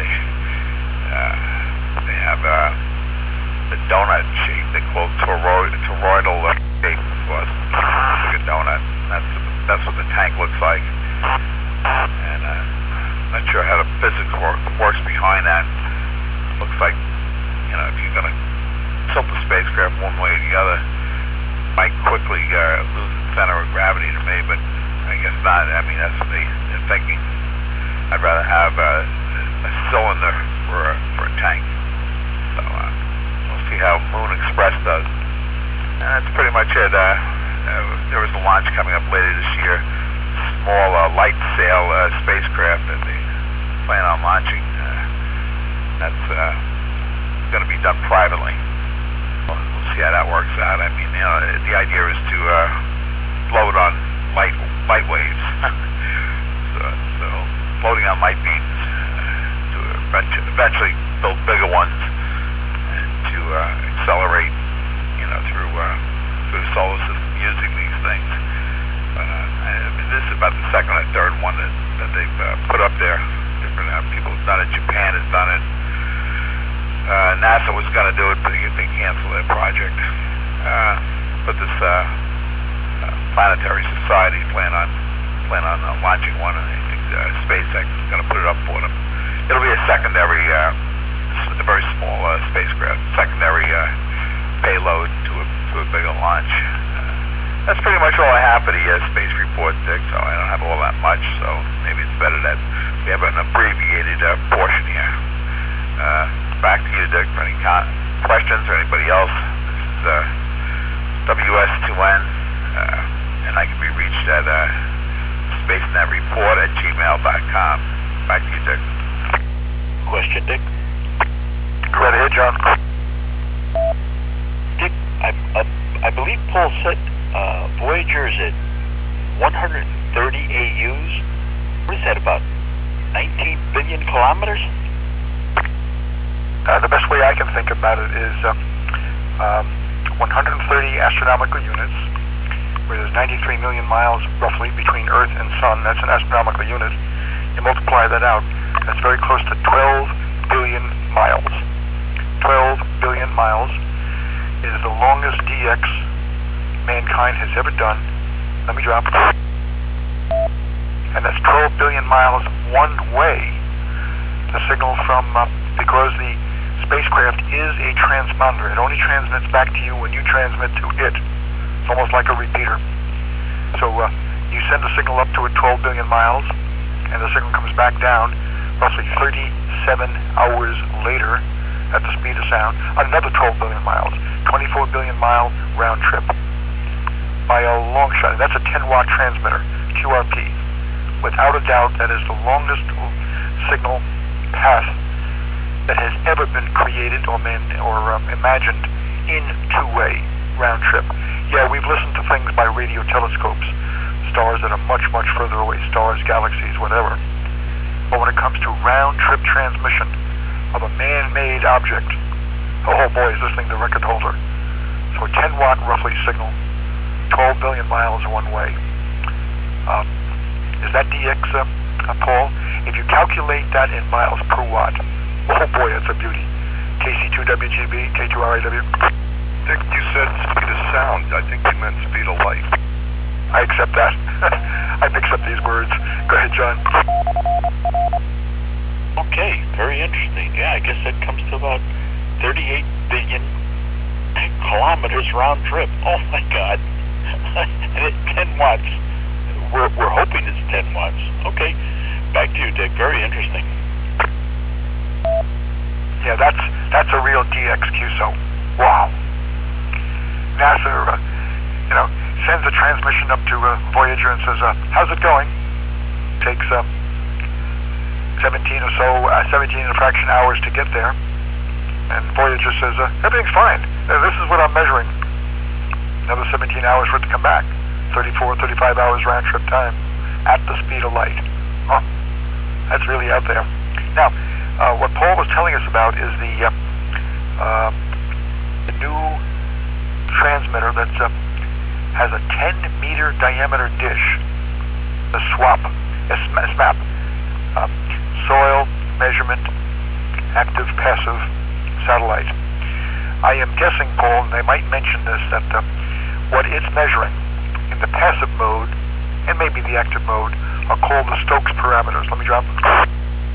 they have the donut shape. They call it toroidal shape. Looks like a donut. That's what the tank looks like. And I'm not sure how the physics works behind that. Looks like, you know, if you're going to tilt the spacecraft one way or the other, might quickly lose its center of gravity to me, but I guess not. I mean, that's what they're thinking. I'd rather have a cylinder for a tank. So we'll see how Moon Express does. And that's pretty much it. There was a launch coming up later this year. Small light sail spacecraft that they plan on launching. That's going to be done privately. We'll see how that works out. I mean, you know, the idea is to float on light waves. so floating on light beams to eventually build bigger ones and to accelerate, you know, through the solar system using these things. I mean, this is about the second or third one that they've put up there. Different people have done it. Japan has done it. NASA was going to do it, but they canceled their project. But this Planetary Society plan on launching one, and I think SpaceX is going to put it up for them. It'll be a secondary, a very small spacecraft, secondary payload to a bigger launch. That's pretty much all I have for the space report, Dick. So I don't have all that much. So maybe it's better that we have an abbreviated portion here. Back to you, Dick, for any questions or anybody else. This is WS2N, and I can be reached at spacenetreport@gmail.com. Back to you, Dick. Question, Dick? Go right ahead, John. Dick, I believe Paul said Voyager is at 130 AUs. What is that, about 19 billion kilometers? The best way I can think about it is 130 astronomical units, where there's 93 million miles roughly between Earth and Sun. That's an astronomical unit. You multiply that out, that's very close to 12 billion miles. 12 billion miles is the longest DX mankind has ever done. Let me drop it. And that's 12 billion miles one way. The signal from, because the spacecraft is a transponder. It only transmits back to you when you transmit to it. It's almost like a repeater. So you send a signal up to it 12 billion miles, and the signal comes back down roughly 37 hours later at the speed of sound, another 12 billion miles, 24 billion mile round trip. By a long shot. That's a 10-watt transmitter, QRP. Without a doubt, that is the longest signal path that has ever been created or imagined in two-way round trip. Yeah, we've listened to things by radio telescopes, stars that are much, much further away, stars, galaxies, whatever. But when it comes to round trip transmission of a man-made object, oh boy, is this thing the record holder. So a 10-watt roughly signal, 12 billion miles one way. Is that DX, Paul? If you calculate that in miles per watt, oh boy, that's a beauty. KC2WGB, K2RAW. Dick, you said speed of sound. I think you meant speed of light. I accept that. I mix up these words. Go ahead, John. Okay, very interesting. Yeah, I guess that comes to about 38 billion kilometers round trip. Oh my God. And at 10 watts. We're hoping it's 10 watts. Okay. Back to you, Dick. Very interesting. Yeah, that's a real DXQSO. Wow. NASA, sends a transmission up to Voyager and says, how's it going? Takes 17 and a fraction hours to get there. And Voyager says, everything's fine. This is what I'm measuring. Another 17 hours for it to come back. 34, 35 hours round trip time at the speed of light. Huh. That's really out there. Now, what Paul was telling us about is the new transmitter that has a 10-meter diameter dish, the SMAP, soil measurement active passive satellite. I am guessing, Paul, and they might mention this, that what it's measuring in the passive mode and maybe the active mode are called the Stokes parameters. Let me drop them.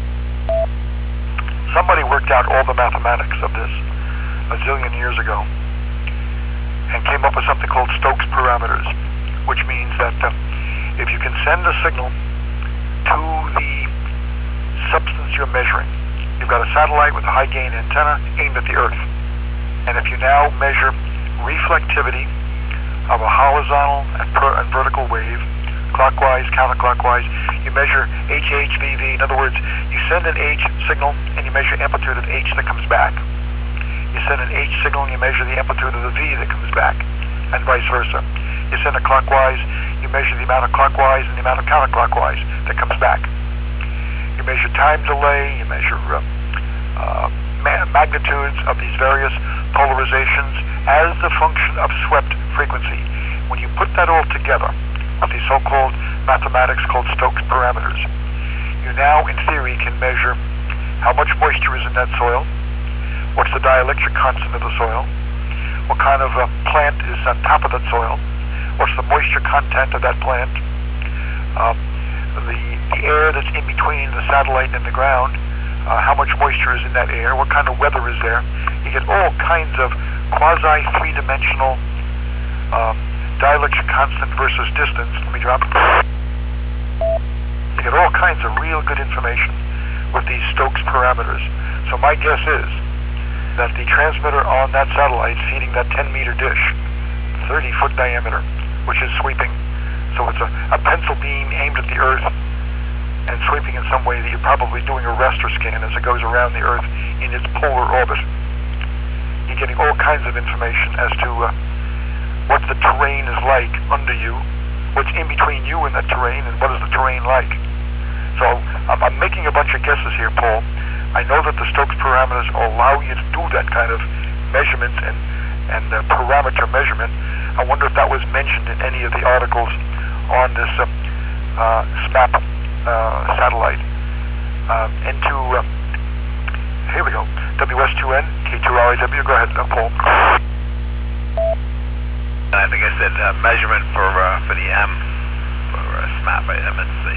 Somebody worked out all the mathematics of this a zillion years ago and came up with something called Stokes parameters, which means that if you can send a signal to the substance you're measuring, you've got a satellite with a high gain antenna aimed at the Earth. And if you now measure reflectivity of a horizontal and vertical wave, clockwise, counterclockwise, you measure HHVV. In other words, you send an H signal and you measure amplitude of H that comes back. You send an H signal and you measure the amplitude of the V that comes back, and vice versa. You send a clockwise, you measure the amount of clockwise and the amount of counterclockwise that comes back. You measure time delay, you measure magnitudes of these various polarizations as the function of swept frequency. When you put that all together with these so-called mathematics called Stokes parameters, you now, in theory, can measure how much moisture is in that soil, what's the dielectric constant of the soil, what kind of plant is on top of that soil, what's the moisture content of that plant, the air that's in between the satellite and the ground, how much moisture is in that air, what kind of weather is there. You get all kinds of quasi-three-dimensional dielectric constant versus distance. Let me drop. You get all kinds of real good information with these Stokes parameters. So my guess is that the transmitter on that satellite feeding that 10-meter dish, 30-foot diameter, which is sweeping. So it's a pencil beam aimed at the Earth and sweeping in some way that you're probably doing a raster scan as it goes around the Earth in its polar orbit. You're getting all kinds of information as to what the terrain is like under you, what's in between you and that terrain, and what is the terrain like. So I'm making a bunch of guesses here, Paul. I know that the Stokes parameters allow you to do that kind of measurement and parameter measurement. I wonder if that was mentioned in any of the articles on this SMAP satellite. Here we go, WS2N, K2RIW. Go ahead, Paul. I think I said measurement for the M, for SMAP, MNC.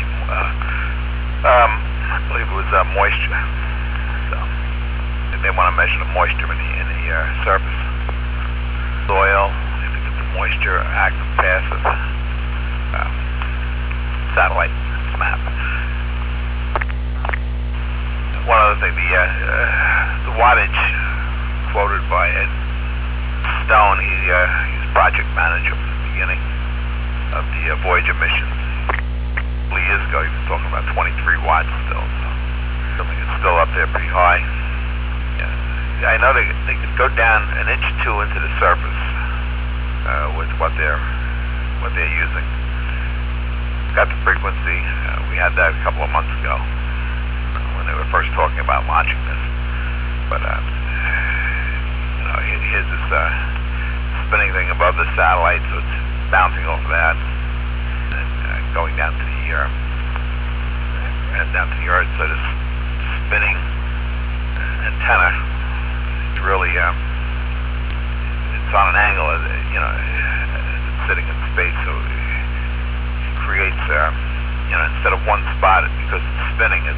I believe it was moisture. So they want to measure the moisture in the surface soil. I think it's the moisture, active, passive, satellite, SMAP. One other thing, the wattage quoted by Ed Stone, he's project manager from the beginning of the Voyager missions. A couple of years ago, he was talking about 23 watts still, so something that's still up there pretty high. Yeah, I know they could go down an inch or two into the surface with what they're using. Got the frequency. We had that a couple of months ago when they were first talking about launching this. But here's this spinning thing above the satellite, so it's bouncing off of that and going down to the Earth. So this spinning antenna is really it's on an angle, it's sitting in space, so it creates instead of one spot, because it's spinning, it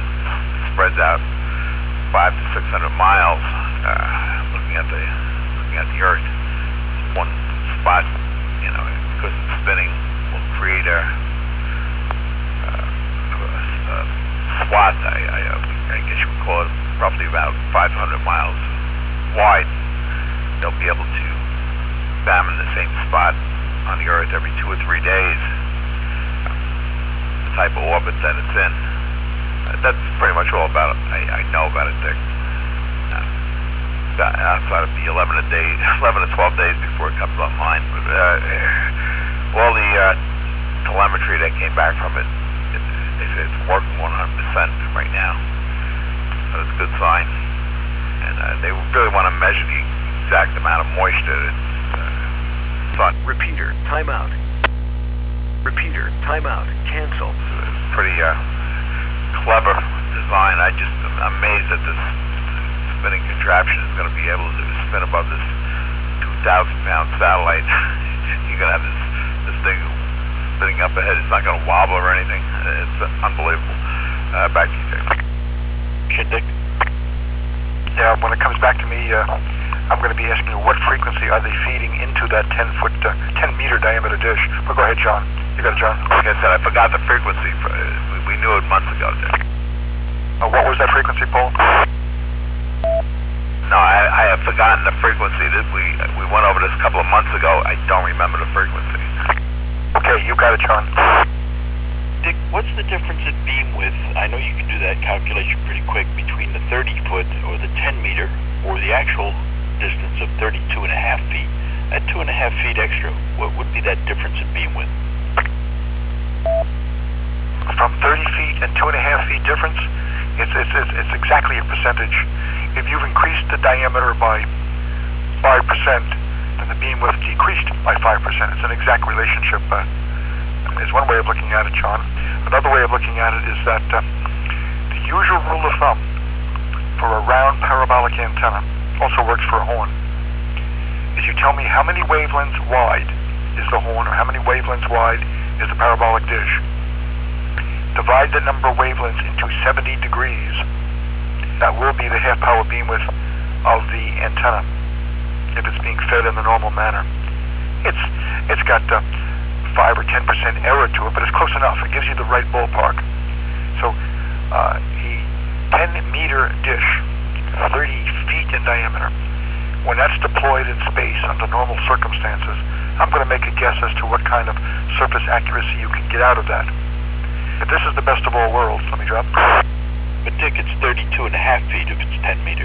spreads out 500 to 600 miles. Looking at the looking at the Earth. One spot, because it's spinning, will create a swath. I guess you would call it roughly about 500 miles wide. They'll be able to examine the same spot on the Earth every 2 or 3 days. The type of orbit that it's in. That's pretty much all about it. I know about it, Dick. Outside of the 11 to 12 days before it comes online. But, all the telemetry that came back from it, they say it's working 100% right now. So it's a good sign. And they really want to measure the exact amount of moisture that's on. Repeater, timeout. Repeater, timeout, cancel. Pretty clever design. I'm amazed that this spinning contraption is going to be able to spin above this 2,000-pound satellite. You're going to have this thing spinning up ahead. It's not going to wobble or anything. It's unbelievable. Back to you, Dick. Shit, Dick. Yeah, when it comes back to me, I'm going to be asking you what frequency are they feeding into that 10-meter diameter dish. But go ahead, John. You got it, John. Like I said, I forgot the frequency. We knew it months ago, Dick. What was that frequency, Paul? No, I have forgotten the frequency. We went over this a couple of months ago. I don't remember the frequency. Okay, you got it, John. Dick, what's the difference in beam width? I know you can do that calculation pretty quick between the 30-foot or the 10-meter or the actual distance of 32.5 feet. At 2.5 feet extra, what would be that difference in beam width? From 30 feet and 2.5 feet difference, it's exactly a percentage. If you've increased the diameter by 5%, then the beam width decreased by 5%. It's an exact relationship. Is one way of looking at it, John. Another way of looking at it is that the usual rule of thumb for a round parabolic antenna also works for a horn. Is you tell me how many wavelengths wide is the horn, or how many wavelengths wide is the parabolic dish. Divide the number of wavelengths into 70 degrees. That will be the half-power beam width of the antenna if it's being fed in the normal manner. It's got 5 or 10% error to it, but it's close enough. It gives you the right ballpark. So a 10-meter dish, 30 feet in diameter, when that's deployed in space under normal circumstances, I'm going to make a guess as to what kind of surface accuracy you can get out of that. If this is the best of all worlds, let me drop. But Dick, it's 32.5 feet if it's 10 meters.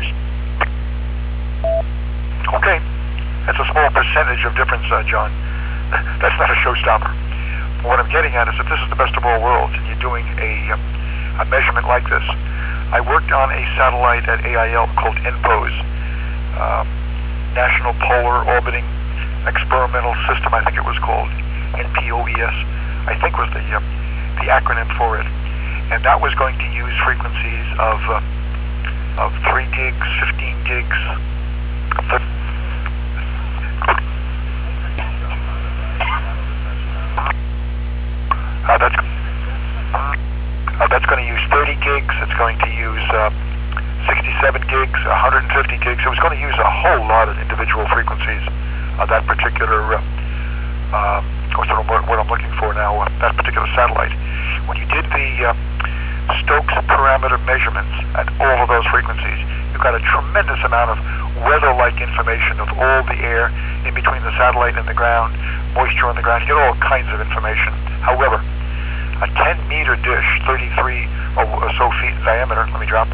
Okay. That's a small percentage of difference, John. That's not a showstopper. What I'm getting at is if this is the best of all worlds and you're doing a measurement like this, I worked on a satellite at AIL called NPOES, National Polar Orbiting Experimental System, I think it was called, NPOES, I think was the acronym for it. And that was going to use frequencies of 3 gigs, 15 gigs, that's going to use 30 gigs, it's going to use 67 gigs, 150 gigs. It was going to use a whole lot of individual frequencies of that particular, what I'm looking for now, that particular satellite. When you did the Stokes parameter measurements at all of those frequencies, you got a tremendous amount of weather-like information of all the air in between the satellite and the ground, moisture on the ground. You get all kinds of information. However, a 10-meter dish, 33 or so feet in diameter, let me drop.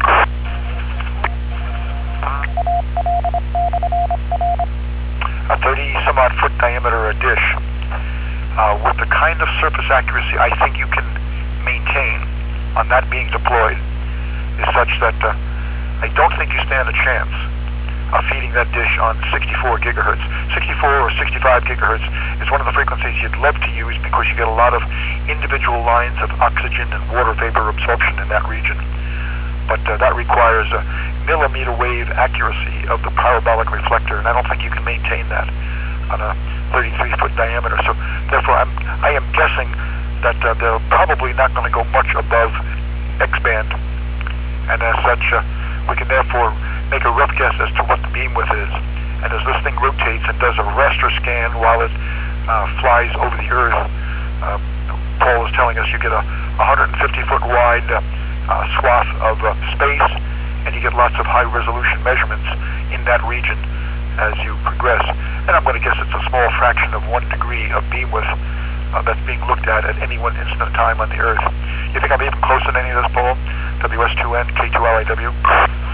A 30-some-odd foot diameter dish, with the kind of surface accuracy I think you can maintain on that being deployed, is such that I don't think you stand a chance of feeding that dish on 64 gigahertz. 64 or 65 gigahertz is one of the frequencies you'd love to use because you get a lot of individual lines of oxygen and water vapor absorption in that region. But that requires a millimeter wave accuracy of the parabolic reflector, and I don't think you can maintain that on a 33-foot diameter. So therefore I am guessing that they're probably not going to go much above X-band, and as such we can therefore make a rough guess as to what the beam width is, And as this thing rotates and does a raster scan while it flies over the Earth, Paul is telling us you get a 150-foot wide swath of space, and you get lots of high-resolution measurements in that region as you progress. And I'm going to guess it's a small fraction of 1 degree of beam width that's being looked at any one instant of time on the Earth. You think I'm even closer than any of this, Paul? WS2N, K2LAW. Very good.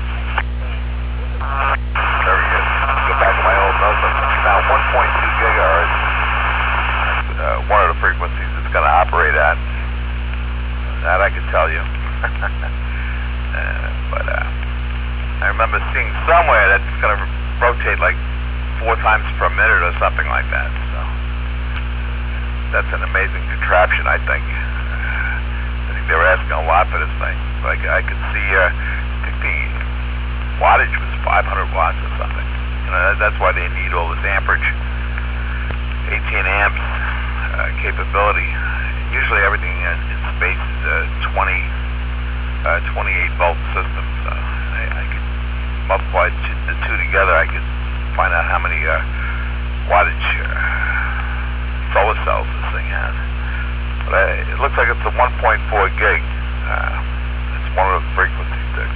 Go back to my old notes. Now 1.2 gigahertz. One of the frequencies it's going to operate at. That I can tell you. But I remember seeing somewhere that it's going to rotate like 4 times per minute or something like that. So that's an amazing contraption, I think. I think they were asking a lot for this thing. Like I could see, I think the wattage was 500 watts or something. You know, that's why they need all this amperage, 18 amps capability. Usually everything in space is 28 volt system. So I could multiply the two together. I could find out how many wattage solar cells this thing has. But it looks like it's a 1.4 gig. It's one of the frequencies there.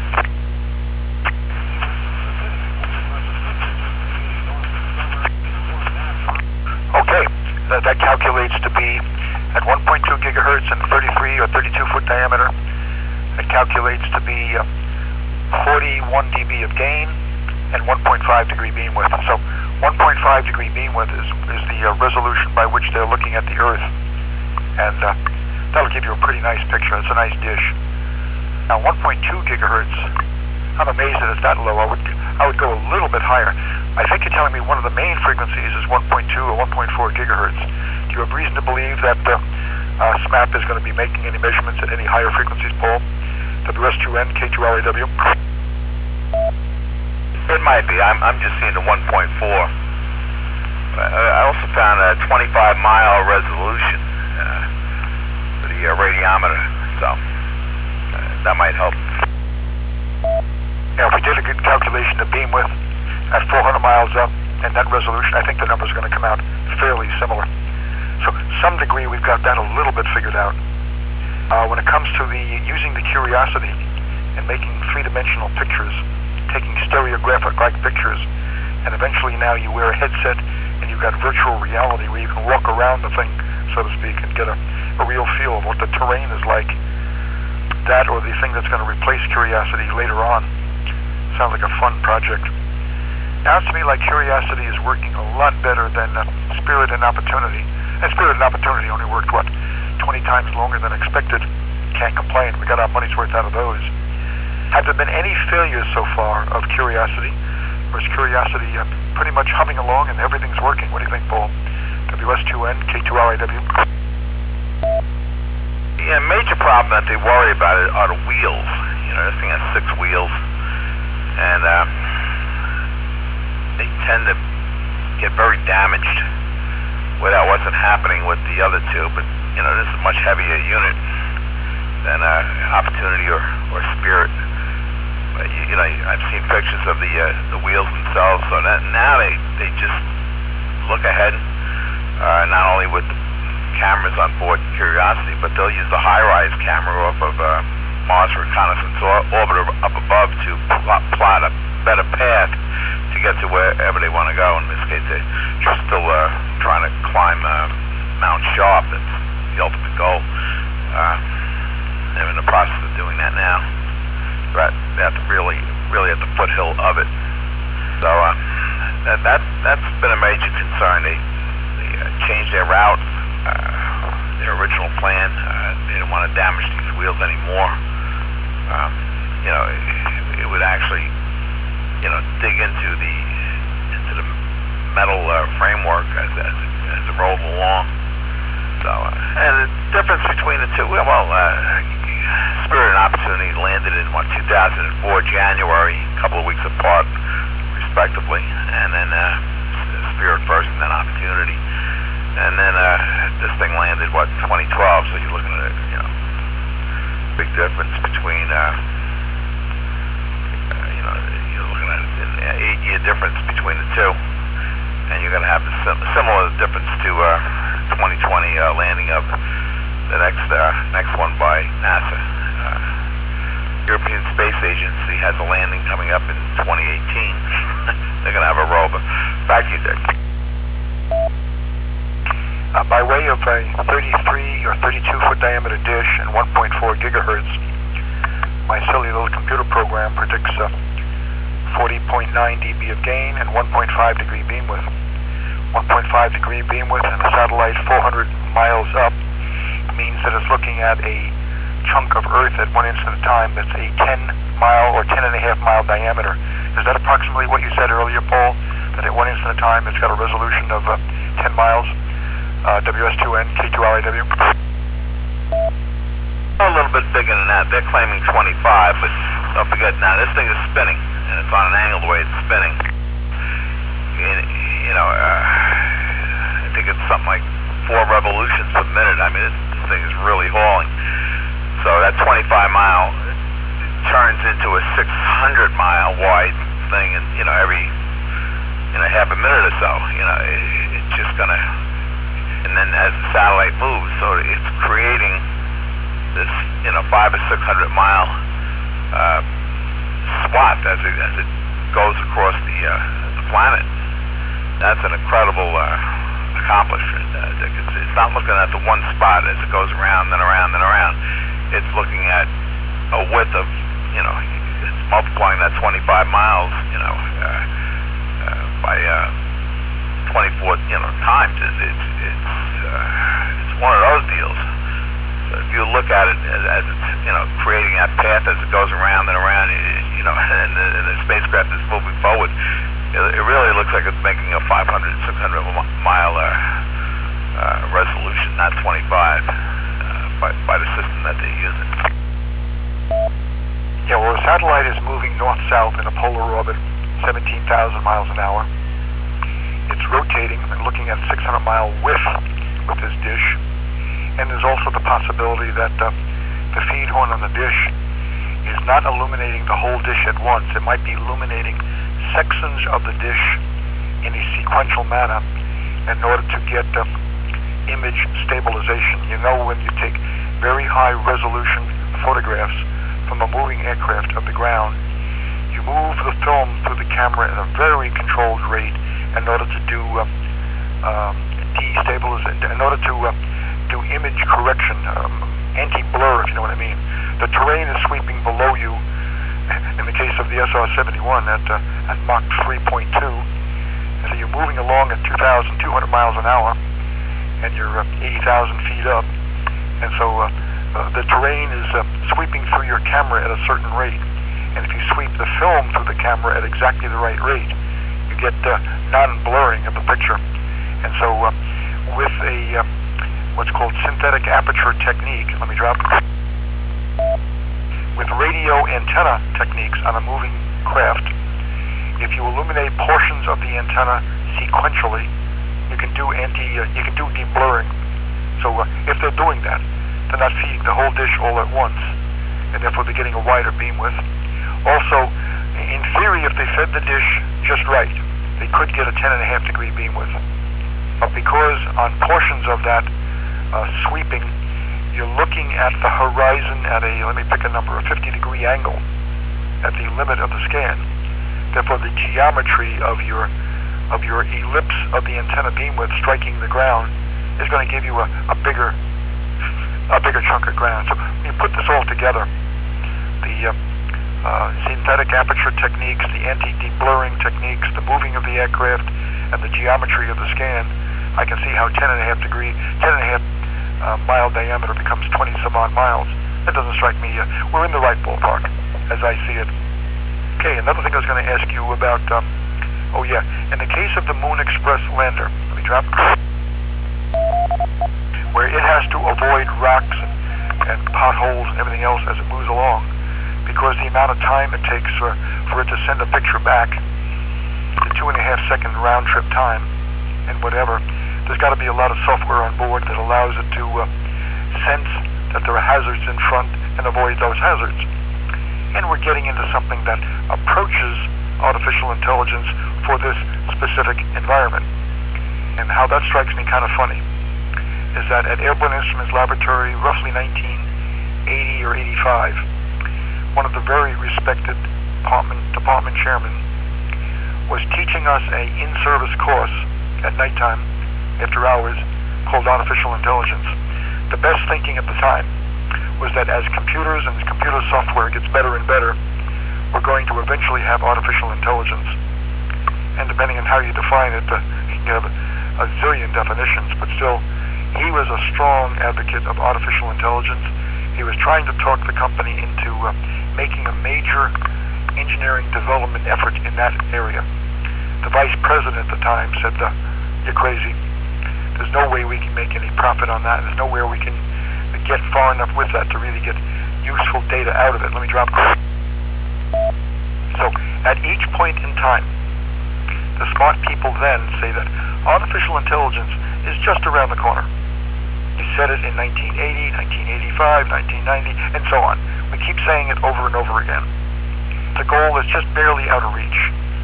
Okay, that calculates to be at 1.2 gigahertz and 33 or 32 foot diameter. It calculates to be 41 dB of gain and 1.5 degree beam width. So 1.5 degree beam width is the resolution by which they're looking at the Earth. And that'll give you a pretty nice picture. It's a nice dish. Now 1.2 gigahertz, I'm amazed that it's that low. I would go a little bit higher. I think you're telling me one of the main frequencies is 1.2 or 1.4 gigahertz. Do you have reason to believe that SMAP is going to be making any measurements at any higher frequencies, Paul? WS2N, K2LAW? It might be. I'm just seeing the 1.4. I also found a 25-mile resolution for the radiometer, so that might help. Yeah, if we did a good calculation of beam width at 400 miles up and that resolution, I think the number's going to come out fairly similar. So, some degree, we've got that a little bit figured out. When it comes to using the Curiosity and making three-dimensional pictures, taking stereographic-like pictures, and eventually now you wear a headset and you've got virtual reality where you can walk around the thing, so to speak, and get a real feel of what the terrain is like. That or the thing that's going to replace Curiosity later on. Sounds like a fun project. Sounds to me like Curiosity is working a lot better than Spirit and Opportunity. And Spirit and Opportunity only worked, 20 times longer than expected. Can't complain. We got our money's worth out of those. Have there been any failures so far of Curiosity? Or is Curiosity pretty much humming along and everything's working? What do you think, Paul? WS2N, K2LAW? Yeah, major problem that they worry about are the wheels. You know, this thing has 6 wheels. And they tend to get very damaged where that wasn't happening with the other two. But, you know, this is a much heavier unit than Opportunity or Spirit. But, you know, I've seen pictures of the wheels themselves. So that now they just look ahead, not only with the cameras on board Curiosity, but they'll use the high-rise camera off of Mars Reconnaissance Orbiter up above to plot a better path to get to wherever they want to go. In this case, they're still trying to climb Mount Sharp. That's the ultimate goal. They're in the process of doing that now. They're at the really at the foothill of it. So that's been a major concern. They changed their route. Their original plan, they didn't want to damage these wheels anymore. You know, it would actually, you know, dig into the metal framework as it rolled along. So, and the difference between the two, well, Spirit and Opportunity landed in 2004 January, a couple of weeks apart, respectively, and then Spirit first, and then Opportunity. And then this thing landed, 2012, so you're looking at, you know, big difference between, you know, you're looking at it in 8-year difference between the two, and you're going to have a similar difference to 2020 landing of the next one by NASA. European Space Agency has a landing coming up in 2018. They're going to have a rover. Back to you, Dick. By way of a 33 or 32-foot diameter dish and 1.4 gigahertz, my silly little computer program predicts 40.9 dB of gain and 1.5 degree beam width. 1.5 degree beam width and a satellite 400 miles up means that it's looking at a chunk of Earth at one instant of time that's a 10-mile or 10.5-mile diameter. Is that approximately what you said earlier, Paul? That at one instant of time it's got a resolution of 10 miles? WS2N, K2RIW? A little bit bigger than that. They're claiming 25, but don't forget now, this thing is spinning, and it's on an angle the way it's spinning. I think it's something like 4 revolutions per minute. I mean, this thing is really hauling. So that 25-mile turns into a 600-mile wide thing, and every half a minute or so, it's just gonna. And then as the satellite moves, so it's creating this 500 or 600 mile swath as it goes across the planet. That's an incredible accomplishment. It's not looking at the one spot as it goes around and around and around. It's looking at a width of, it's multiplying that 25 miles, by 24, times. It's one of those deals. So if you look at it as it's, creating that path as it goes around and around, and the spacecraft is moving forward, it really looks like it's making a 500, 600 mile resolution, not 25, by the system that they're using. Yeah, well, the satellite is moving north-south in a polar orbit, 17,000 miles an hour. It's rotating and looking at 600-mile width with this dish. And there's also the possibility that the feed horn on the dish is not illuminating the whole dish at once. It might be illuminating sections of the dish in a sequential manner in order to get image stabilization. When you take very high resolution photographs from a moving aircraft of the ground, you move the film through the camera at a very controlled rate in order to do destabilization, in order to do image correction, anti-blur, if you know what I mean. The terrain is sweeping below you. In the case of the SR-71 at Mach 3.2, and so you're moving along at 2,200 miles an hour, and you're 80,000 feet up, and so the terrain is sweeping through your camera at a certain rate. And if you sweep the film through the camera at exactly the right rate, you get non-blurring of the picture. And so with a what's called synthetic aperture technique, let me drop, with radio antenna techniques on a moving craft, if you illuminate portions of the antenna sequentially, you can do de-blurring. So if they're doing that, they're not feeding the whole dish all at once, and therefore they're getting a wider beam width. Also, in theory, if they fed the dish just right, they could get a 10.5 degree beam width. But because on portions of that sweeping, you're looking at the horizon at a, let me pick a number, a 50-degree angle at the limit of the scan. Therefore, the geometry of your ellipse of the antenna beam width striking the ground is going to give you a bigger chunk of ground. So when you put this all together, the synthetic aperture techniques, the anti-deblurring techniques, the moving of the aircraft, and the geometry of the scan, I can see how 10.5 mile diameter becomes 20-some-odd miles. That doesn't strike me. We're in the right ballpark, as I see it. Okay, another thing I was going to ask you about, in the case of the Moon Express lander, let me drop, where it has to avoid rocks and potholes and everything else as it moves along, because the amount of time it takes for it to send a picture back, the 2.5-second round-trip time, and whatever, there's got to be a lot of software on board that allows it to sense that there are hazards in front and avoid those hazards. And we're getting into something that approaches artificial intelligence for this specific environment. And how that strikes me kind of funny is that at Airborne Instruments Laboratory, roughly 1980 or 85, one of the very respected department chairmen was teaching us a in-service course at nighttime, after hours, called artificial intelligence. The best thinking at the time was that as computers and computer software gets better and better, we're going to eventually have artificial intelligence. And depending on how you define it, you can have a zillion definitions, but still, he was a strong advocate of artificial intelligence. He was trying to talk the company into making a major engineering development effort in that area. The vice president at the time said, "You're crazy. There's no way we can make any profit on that. There's nowhere we can get far enough with that to really get useful data out of it." Let me drop. So, at each point in time, the smart people then say that artificial intelligence is just around the corner. He said it in 1980, 1985, 1990, and so on. We keep saying it over and over again. The goal is just barely out of reach.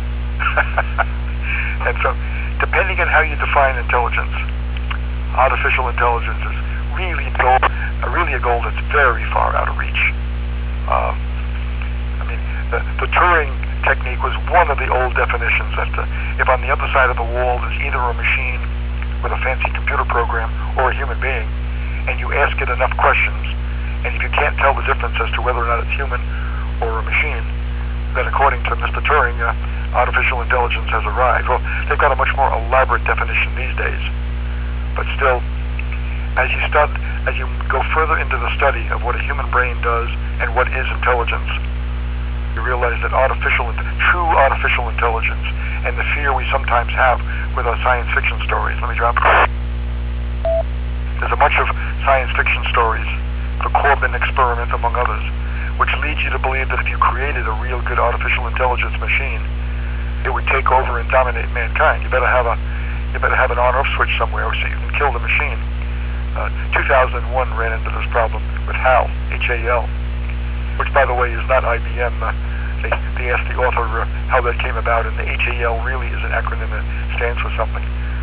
And so, depending on how you define intelligence, artificial intelligence is really a goal that's very far out of reach. The Turing technique was one of the old definitions that if on the other side of the wall is either a machine with a fancy computer program or a human being, and you ask it enough questions, and if you can't tell the difference as to whether or not it's human or a machine, then according to Mr. Turing, artificial intelligence has arrived. Well, they've got a much more elaborate definition these days. But still, as you go further into the study of what a human brain does and what is intelligence, you realize that true artificial intelligence, and the fear we sometimes have with our science fiction stories. Let me drop it. There's a bunch of science fiction stories, the Corbin experiment among others, which leads you to believe that if you created a real good artificial intelligence machine, it would take over and dominate mankind. You better have an on-off switch somewhere so you can kill the machine. 2001 ran into this problem with HAL, H-A-L, which, by the way, is not IBM. They asked the author how that came about, and the HAL really is an acronym that stands for something.